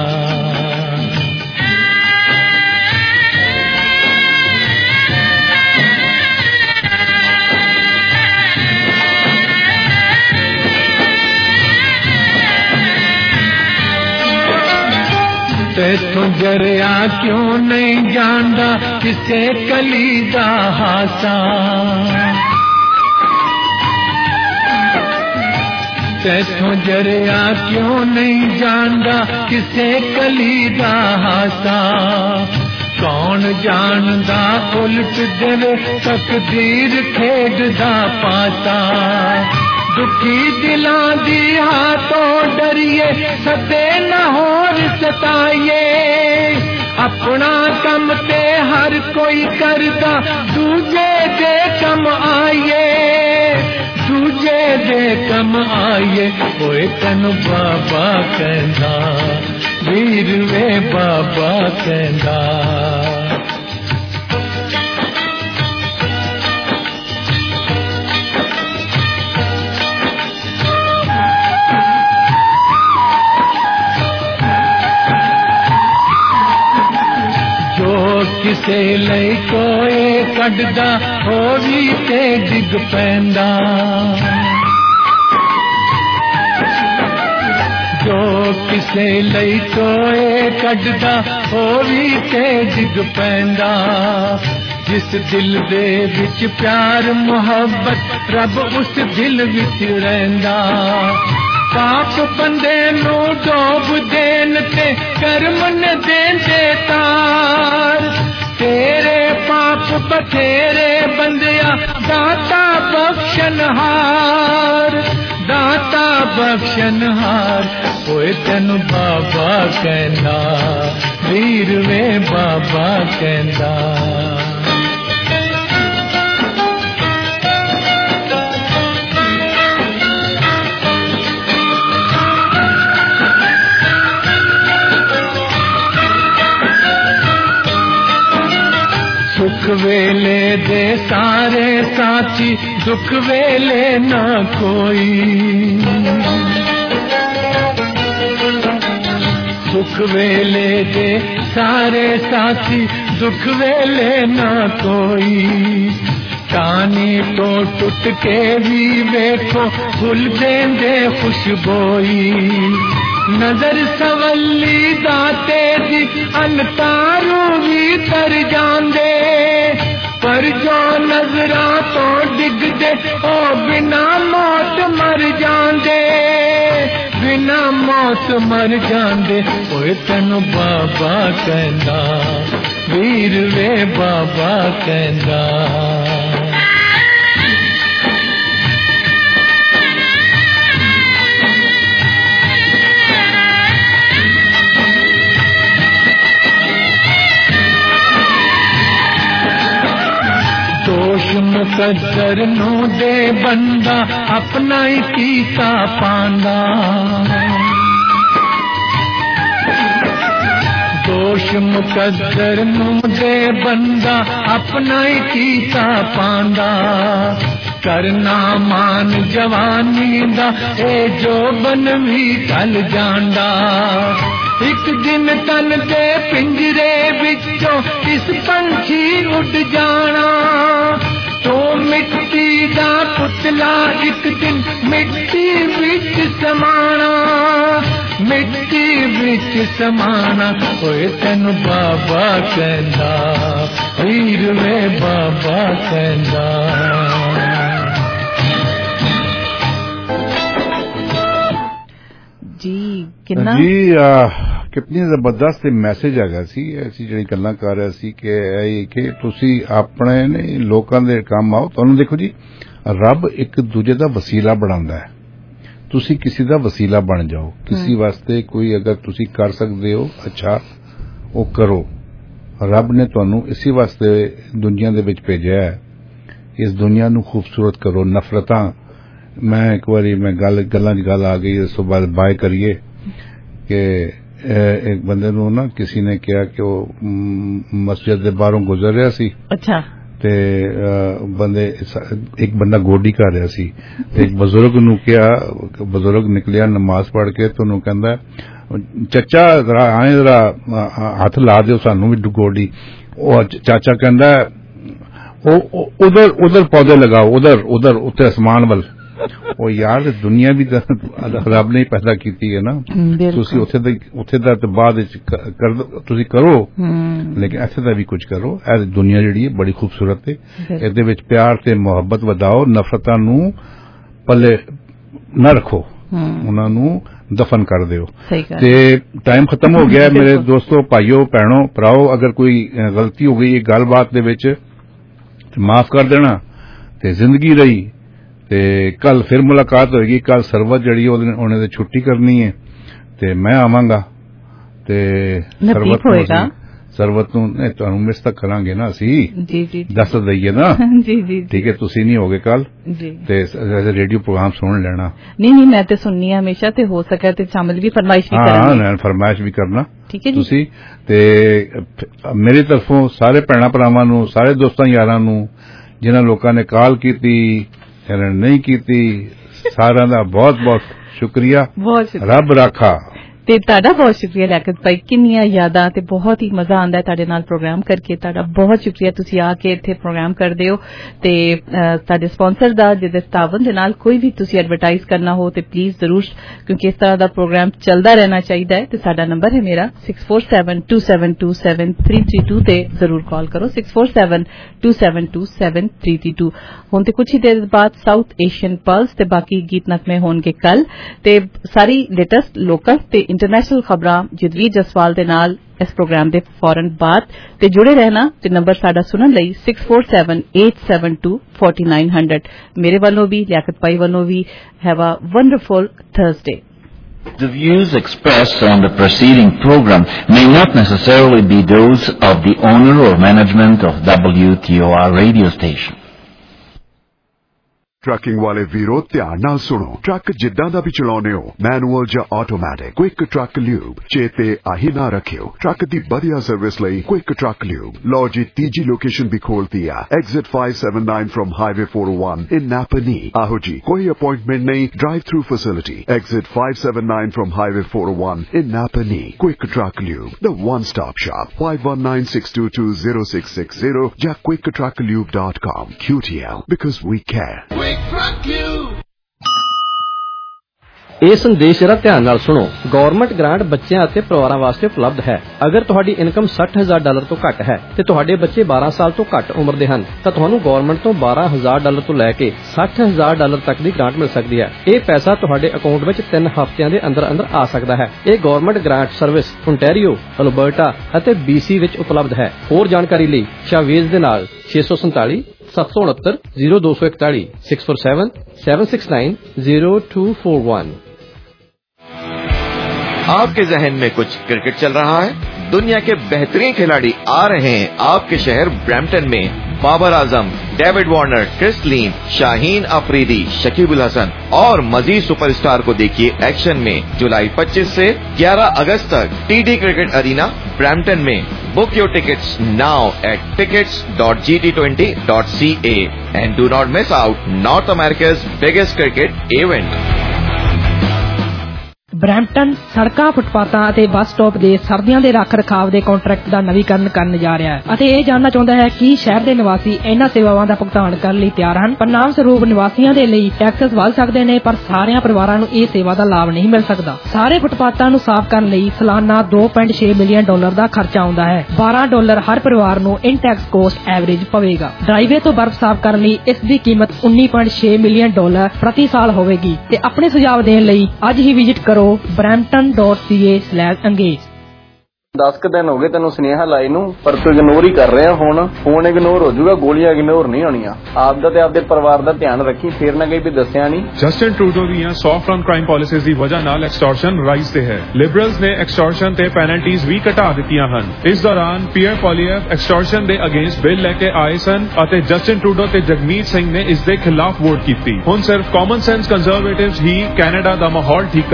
तू जरिया क्यों नहीं जानदा किसे कली दा हासा। तैथों जरिया क्यों नहीं जानदा किसे कली दा हासा कौन जानदा उलट देवे तकदीर खेड दा पासा दुखी दिलां दी हाथों डरिए सदे न होर सताइए अपना कम ते हर कोई करदा दूजे दे कम आइए दूजे दे कम आइए ओए तैनू बाबा कहंदा वीर वे बाबा कहंदा किसे लई कोई कढदा हो भी ते डिग पैंदा जो किसे लई कोई कढदा हो भी ते डिग पैंदा जिस दिल दे विच प्यार मोहब्बत रब उस दिल विच रहिंदा पाप बंदे नू डोब देन ते कर्म न देंदे तार तेरे पाप बथेरे बंदिया दाता बख्शनहार ओए तैनू बाबा कहंदा वीर वे बाबा कहंदा सुख वेले दे सारे साथी दुख वेले ना कोई सुख वेले दे सारे साथी दुख वेले ना कोई कानी तो टुट के भी देखो भूल देंदे खुशबोई नजर सवली दाते दी अनतारू भी तर जांदे पर जो नजरा तो डिग दे ओ बिना मौत मर जांदे बिना मौत मर जांदे ओए तैनू बाबा कहंदा वीर वे बाबा कहंदा मुकद्दर नू दे बंदा अपना ही कीता पांदा दोष मुकद्दर नू दे बंदा अपना ही कीता पांदा करना मान जवानी दा ए जो बन भी टल जांदा एक दिन तन दे पिंजरे विचों इस पंछी उड़ जाना तो मिट्टी दा पुतला एक दिन मिट्टी विच समाना मिट्टी विच समाना ओए तैनू बाबा कहंदा वीर वे बाबा कहंदा जी कितना जी कितनी जबरदस्त मैसेज हैगा सी ऐसी ਜਿਹੜੀ ਗੱਲਾਂ ਕਰ ਰਿਹਾ ਸੀ ਕਿ ਤੁਸੀਂ ਆਪਣੇ ਨੇ ਲੋਕਾਂ ਦੇ ਕੰਮ ਆਓ ਤੁਹਾਨੂੰ ਦੇਖੋ ਜੀ ਰੱਬ ਇੱਕ ਦੂਜੇ ਦਾ ਵਸੀਲਾ ਬਣਾਉਂਦਾ ਹੈ ਤੁਸੀਂ ਕਿਸੇ ਦਾ ਵਸੀਲਾ ਬਣ ਜਾਓ ਕਿਸੇ ਵਾਸਤੇ ਕੋਈ ਅਗਰ ਤੁਸੀਂ ਕਰ ਸਕਦੇ ਹੋ ਅੱਛਾ ਉਹ ਕਰੋ ਰੱਬ ਨੇ ਤੁਹਾਨੂੰ ਇਸੇ ਵਾਸਤੇ ਦੁਨੀਆ ਦੇ ਵਿੱਚ ਭੇਜਿਆ ਹੈ ਇਸ ਦੁਨੀਆ ਨੂੰ ਖੂਬਸੂਰਤ ਕਰੋ ਨਫ਼ਰਤਾਂ मैं एक बारी मैं गल्लां च गल आ गई उस बाद बाय करिए कि एक बंदे नूं ना किसी ने कहा कि वो मस्जिद दे बाहरों गुजर रहा सी अच्छा ते बंदे एक बंदा गोडी कर रहा सी एक बजुर्ग नूं कहा बजुर्ग निकलिया नमाज पढ़ के तो उन्होंने कहंदा चाचा जरा आए जरा हाथ ला दिओ सानू भी गोडी ओ चाचा कहंदा उधर उधर पौधे लगाओ उधर उधर उत्ते आसमान वाल ਉਹ ਯਾਰ ਦੁਨੀਆ ਵੀ ਰੱਬ ਨੇ ਪੈਦਾ ਕੀਤੀ ਹੈ ਨਾ ਤੁਸੀਂ ਉੱਥੇ ਦਾ ਤੇ ਬਾਅਦ ਵਿੱਚ ਤੁਸੀਂ ਕਰੋ ਲੇਕਿਨ ਇੱਥੇ ਦਾ ਵੀ ਕੁਝ ਕਰੋ ਇਹ ਦੁਨੀਆ ਜਿਹੜੀ ਹੈ ਬੜੀ ਖੂਬਸੂਰਤ ਹੈ ਇਹਦੇ ਵਿੱਚ ਪਿਆਰ ਤੇ ਮੁਹੱਬਤ ਵਧਾਓ ਨਫ਼ਰਤਾਂ ਨੂੰ ਪੱਲੇ ਨਾ ਰੱਖੋ ਉਹਨਾਂ ਨੂੰ ਦਫਨ ਕਰ ਦਿਓ। ਤੇ ਟਾਈਮ ਖਤਮ ਹੋ ਗਿਆ ਮੇਰੇ ਦੋਸਤੋ, ਭਾਈਓ, ਭੈਣੋ, ਭਰਾਓ, ਅਗਰ ਕੋਈ ਗਲਤੀ ਹੋ ਗਈ ਗੱਲਬਾਤ ਦੇ ਵਿੱਚ ਤੇ ਮਾਫ ਕਰ ਦੇਣਾ ਤੇ ਜ਼ਿੰਦਗੀ ਰਹੀ। ਤੇ ਕੱਲ ਫਿਰ ਮੁਲਾਕਾਤ ਹੋਏਗੀ। ਕੱਲ ਸਰਵਤ ਜਿਹੜੀ ਉਹਨੇ ਤੇ ਛੁੱਟੀ ਕਰਨੀ ਹੈ ਤੇ ਮੈਂ ਆਵਾਂਗਾ ਤੇ ਸਰਵਤ ਨੂੰ ਤੁਹਾਨੂੰ ਮਿਸ ਤੱਕ ਕਰਾਂਗੇ ਨਾ ਅਸੀਂ। ਜੀ ਦੱਸ ਦਈਏ ਨਾ। ਜੀ ਠੀਕ ਹੈ, ਤੁਸੀਂ ਨਹੀਂ ਹੋਗੇ ਕੱਲ ਤੇ ਰੇਡੀਓ ਪ੍ਰੋਗਰਾਮ ਸੁਣ ਲੈਣਾ। ਨਹੀਂ ਮੈਂ ਤੇ ਸੁਣਨੀ ਆ ਹਮੇਸ਼ਾ, ਤੇ ਹੋ ਸਕੇ ਤੇ ਸ਼ਾਮਿਲ ਵੀ ਫਰਮਾਇਸ਼ ਵੀ ਕਰਾਂਗੇ। ਹਾਂ, ਫਰਮਾਇਸ਼ ਵੀ ਕਰਨਾ। ਠੀਕ ਹੈ ਜੀ। ਤੁਸੀਂ ਤੇ ਮੇਰੀ ਤਰਫੋਂ ਸਾਰੇ ਭੈਣਾਂ ਭਰਾਵਾਂ ਨੂੰ, ਸਾਰੇ ਦੋਸਤਾਂ ਯਾਰਾਂ ਨੂੰ, ਜਿਨ੍ਹਾਂ ਲੋਕਾਂ ਨੇ ਕਾਲ ਕੀਤੀ, ਜਿਹਨਾਂ ਨੇ ਨਹੀਂ ਕੀਤੀ, ਸਾਰਿਆਂ ਦਾ ਬਹੁਤ ਬਹੁਤ ਸ਼ੁਕਰੀਆ। ਰੱਬ ਰਾਖਾ। ਤੇ ਤੁਹਾਡਾ ਬਹੁਤ ਸ਼ੁਕਰੀਆ ਲਿਆਕਤ ਭਾਈ, ਕਿੰਨੀਆਂ ਯਾਦਾਂ ਤੇ ਬਹੁਤ ਹੀ ਮਜ਼ਾ ਆਉਂਦਾ ਤੁਹਾਡੇ ਨਾਲ ਪ੍ਰੋਗਰਾਮ ਕਰਕੇ। ਤੁਹਾਡਾ ਬਹੁਤ ਸ਼ੁਕਰੀਆ, ਤੁਸੀਂ ਆ ਕੇ ਇੱਥੇ ਪ੍ਰੋਗਰਾਮ ਕਰਦੇ ਹੋ। ਤੇ ਤੁਹਾਡੇ ਸਪਾਂਸਰ ਦਾ ਜਿਹਦੇ ਤਾਵਨ ਦੇ ਨਾਲ ਕੋਈ ਵੀ ਤੁਸੀਂ ਐਡਵਰਟਾਈਜ਼ ਕਰਨਾ ਹੋ ਤੇ ਪਲੀਜ਼ ਜ਼ਰੂਰ, ਕਿਉਂਕਿ ਇਸ ਤਰ੍ਹਾਂ ਦਾ ਪ੍ਰੋਗਰਾਮ ਚੱਲਦਾ ਰਹਿਣਾ ਚਾਹੀਦਾ ਹੈ। ਤੇ ਸਾਡਾ ਨੰਬਰ ਹੈ ਮੇਰਾ 6472727332 ਤੇ ਜ਼ਰੂਰ ਕਾਲ ਕਰੋ 6472727332। ਹੁਣ ਤੇ ਕੁਝ ਹੀ ਦੇਰ ਬਾਅਦ ਸਾਊਥ ਏਸ਼ੀਅਨ ਪਲਸ ਤੇ ਬਾਕੀ ਗੀਤ ਨਗਮੇ ਹੋਣਗੇ ਕੱਲ। ਤੇ ਸਾਰੀ ਲੇਟੈਸਟ ਲੋਕਲ ਤੇ ਇੰਟਰਨੈਸ਼ਨਲ ਖਬਰਾਂ ਜਦਵੀਰ ਜਸਵਾਲ ਦੇ ਨਾਲ ਇਸ ਪ੍ਰੋਗਰਾਮ ਦੇ ਫੌਰਨ ਬਾਅਦ। ਤੇ ਜੁੜੇ ਰਹਿਣਾ ਤੇ ਨੰਬਰ ਸਾਡਾ ਸੁਣਨ ਲਈ 6478724900। ਮੇਰੇ ਵੱਲੋਂ ਵੀ, ਲਿਆਕਤ ਭਾਈ ਵੱਲੋਂ ਵੀ, have a wonderful Thursday. The views expressed on the preceding program may not necessarily be those of the owner or management of WTOR radio station. Trucking ਵਾਲੇ ਵੀਰੋ ਧਿਆਨ ਨਾਲ ਸੁਣੋ। ਟਰੱਕ ਜਿੱਦਾਂ ਦਾ ਵੀ ਚਲਾਉਨੇ ਹੋ, ਮੈਨੂਅਲ ਜਾਂ ਆਟੋਮੈਟਿਕ, ਕੁਇਕ ਟਰੱਕ ਲਿਊਬ ਚੇਤੇ ਆਹੀ ਨਾ ਰੱਖਿਓ। ਟਰੱਕ ਦੀ ਵਧੀਆ ਸਰਵਿਸ ਲਈ ਕੁਇਕ ਟਰੱਕ ਲਿਊਬ। ਲਓ ਜੀ, ਤੀਜੀ ਲੋਕੇਸ਼ਨ ਵੀ ਖੋਲਤੀ ਆ, exit 579 from highway 401 in Napanee. ਆਹੋ ਜੀ, ਕੋਈ ਅਪਾਇੰਟਮੈਂਟ ਨਹੀਂ, drive through facility. Exit 579 from highway 401 in Napanee. Quick truck lube, the one stop shop, 5196220660 ਜਾਂ quicktrucklube.com. QTL, because we care. ਇਹ ਸੰਦੇਸ਼ ਜਰਾ ਧਿਆਨ ਨਾਲ ਸੁਣੋ। ਗਵਰਨਮੈਂਟ ਗ੍ਰਾਂਟ ਬੱਚਿਆਂ ਅਤੇ ਪਰਿਵਾਰਾਂ ਵਾਸਤੇ ਉਪਲਬਧ ਹੈ। ਅਗਰ ਤੁਹਾਡੀ ਇਨਕਮ $60,000 ਤੋਂ ਘੱਟ ਹੈ ਤੇ ਤੁਹਾਡੇ ਬੱਚੇ 12 ਸਾਲ ਤੋਂ ਘੱਟ ਉਮਰ ਦੇ ਹਨ ਤਾਂ ਤੁਹਾਨੂੰ ਗਵਰਨਮੈਂਟ ਤੋਂ $12,000 ਤੋਂ ਲੈ ਕੇ $60,000 ਤੱਕ ਦੀ ਗ੍ਰਾਂਟ ਮਿਲ ਸਕਦੀ ਹੈ। ਇਹ ਪੈਸਾ ਤੁਹਾਡੇ ਅਕਾਊਂਟ ਵਿੱਚ 3 ਹਫ਼ਤਿਆਂ ਦੇ ਅੰਦਰ ਅੰਦਰ ਆ ਸਕਦਾ ਹੈ। ਇਹ government grant service Ontario, Alberta ਅਤੇ BC ਵਿੱਚ ਉਪਲਬਧ ਹੈ। ਹੋਰ ਜਾਣਕਾਰੀ ਲਈ ਸ਼ਾਵੇਜ਼ ਦੇ ਨਾਲ 647 769 0241 647 769 0241। आपके जहन में कुछ क्रिकेट चल रहा है? दुनिया के बेहतरीन खिलाड़ी आ रहे हैं आपके शहर ब्रैम्पटन में। Babar Azam, David Warner, Chris Lynn, Shaheen Afridi, Shakib उल हसन और मजीद सुपरस्टार को देखिए एक्शन में जुलाई 25 से 11 अगस्त तक TD क्रिकेट अरीना ब्रैम्पटन में। Book your tickets now at tickets.gt20.ca and do not miss out North America's biggest cricket event. Brampton ਸੜਕਾਂ, ਫੁੱਟਪਾਥਾਂ ਅਤੇ ਬੱਸ ਸਟਾਪ ਦੇ ਸਰਦੀਆਂ ਦੇ ਰੱਖ ਰਖਾਵ ਦੇ ਕੰਟਰੈਕਟ ਦਾ ਨਵੀਕਰਨ ਕਰਨ ਜਾ ਰਿਹਾ ਹੈ ਅਤੇ ਇਹ ਜਾਣਨਾ ਚਾਹੁੰਦਾ ਹੈ ਕਿ ਸ਼ਹਿਰ ਦੇ ਨਿਵਾਸੀ ਇਹਨਾਂ ਸੇਵਾਵਾਂ ਦਾ ਭੁਗਤਾਨ ਕਰਨ ਲਈ ਤਿਆਰ ਹਨ। ਪਰਿਣਾਮ ਸਰੂਪ ਨਿਵਾਸੀਆਂ ਦੇ ਲਈ ਟੈਕਸਸ ਵੱਧ ਸਕਦੇ ਨੇ, ਪਰ ਸਾਰਿਆਂ ਪਰਿਵਾਰਾਂ ਨੂੰ ਇਹ ਸੇਵਾ ਦਾ ਲਾਭ ਨਹੀਂ ਮਿਲ ਸਕਦਾ। ਸਾਰੇ ਫੁੱਟਪਾਥਾਂ ਨੂੰ ਸਾਫ਼ ਕਰਨ ਲਈ ਸਾਲਾਨਾ $2.6 ਮਿਲੀਅਨ ਦਾ ਖਰਚਾ ਆਉਂਦਾ ਹੈ। $12 ਹਰ ਪਰਿਵਾਰ ਨੂੰ ਇਨ ਟੈਕਸ ਕੋਸਟ ਐਵਰੇਜ ਪਵੇਗਾ। ਡਰਾਈਵੇ ਤੋਂ ਬਰਫ਼ ਸਾਫ਼ ਕਰਨ ਲਈ ਇਸ ਦੀ ਕੀਮਤ $19.6 ਮਿਲੀਅਨ ਪ੍ਰਤੀ ਸਾਲ ਹੋਵੇਗੀ। ਤੇ ਆਪਣੇ ਸੁਝਾਅ ਦੇਣ ਲਈ ਅੱਜ ਹੀ ਵਿਜ਼ਿਟ ਕਰੋ brampton.ca/engage। 10 ਕੁ ਦਿਨ ਹੋ ਗਏ ਤੈਨੂੰ ਸੁਨੇਹਾ ਲਾਏ ਨੂੰ, ਪਰ ਤੂੰ ਇਗਨੋਰ ਹੀ ਕਰ ਰਿਹਾ। ਹੁਣ ਫੋਨ ਇਗਨੋਰ ਹੋ ਜਾਊਗਾ, ਗੋਲੀਆਂ ਇਗਨੋਰ ਨਹੀਂ ਹੋਣੀਆਂ। ਆਪਦਾ ਤੇ ਆਪਦੇ ਪਰਿਵਾਰ ਦਾ ਧਿਆਨ ਰੱਖੀ, ਫੇਰ ਨਾ ਕਹੀਂ ਵੀ ਦੱਸਿਆ ਨਹੀਂ। ਜਸਟਿਨ ਟਰੂਡੋ ਦੀਆਂ ਸੌਫਟ ਔਨ ਕ੍ਰਾਈਮ ਪਾਲਿਸੀਜ਼ ਦੀ ਵਜ੍ਹਾ ਨਾਲ ਐਕਸਟੋਰਸ਼ਨ ਰਾਈਜ਼ ਤੇ ਹੈ। ਲਿਬਰਲਸ ਨੇ ਐਕਸਟੋਰਸ਼ਨ ਤੇ ਪੈਨਲਟੀਜ਼ ਵੀ ਘਟਾ ਦਿੱਤੀਆਂ ਹਨ। ਇਸ ਦੌਰਾਨ ਪੀਅਰ ਪੋਲੀਐਫ ਐਕਸਟੋਰਸ਼ਨ ਦੇ ਅਗੇਂਸਟ ਬਿੱਲ ਲੈ ਕੇ ਆਏ ਸਨ ਅਤੇ ਜਸਟਿਨ ਟਰੂਡੋ ਤੇ ਜਗਮੀਤ ਸਿੰਘ ਨੇ ਇਸ ਦੇ ਖਿਲਾਫ ਵੋਟ ਕੀਤੀ। ਹੁਣ ਸਿਰਫ ਕਾਮਨ ਸੈਂਸ ਕੰਜ਼ਰਵੇਟਿਵਸ ਹੀ ਕੈਨੇਡਾ ਦਾ ਮਾਹੌਲ ਠੀਕ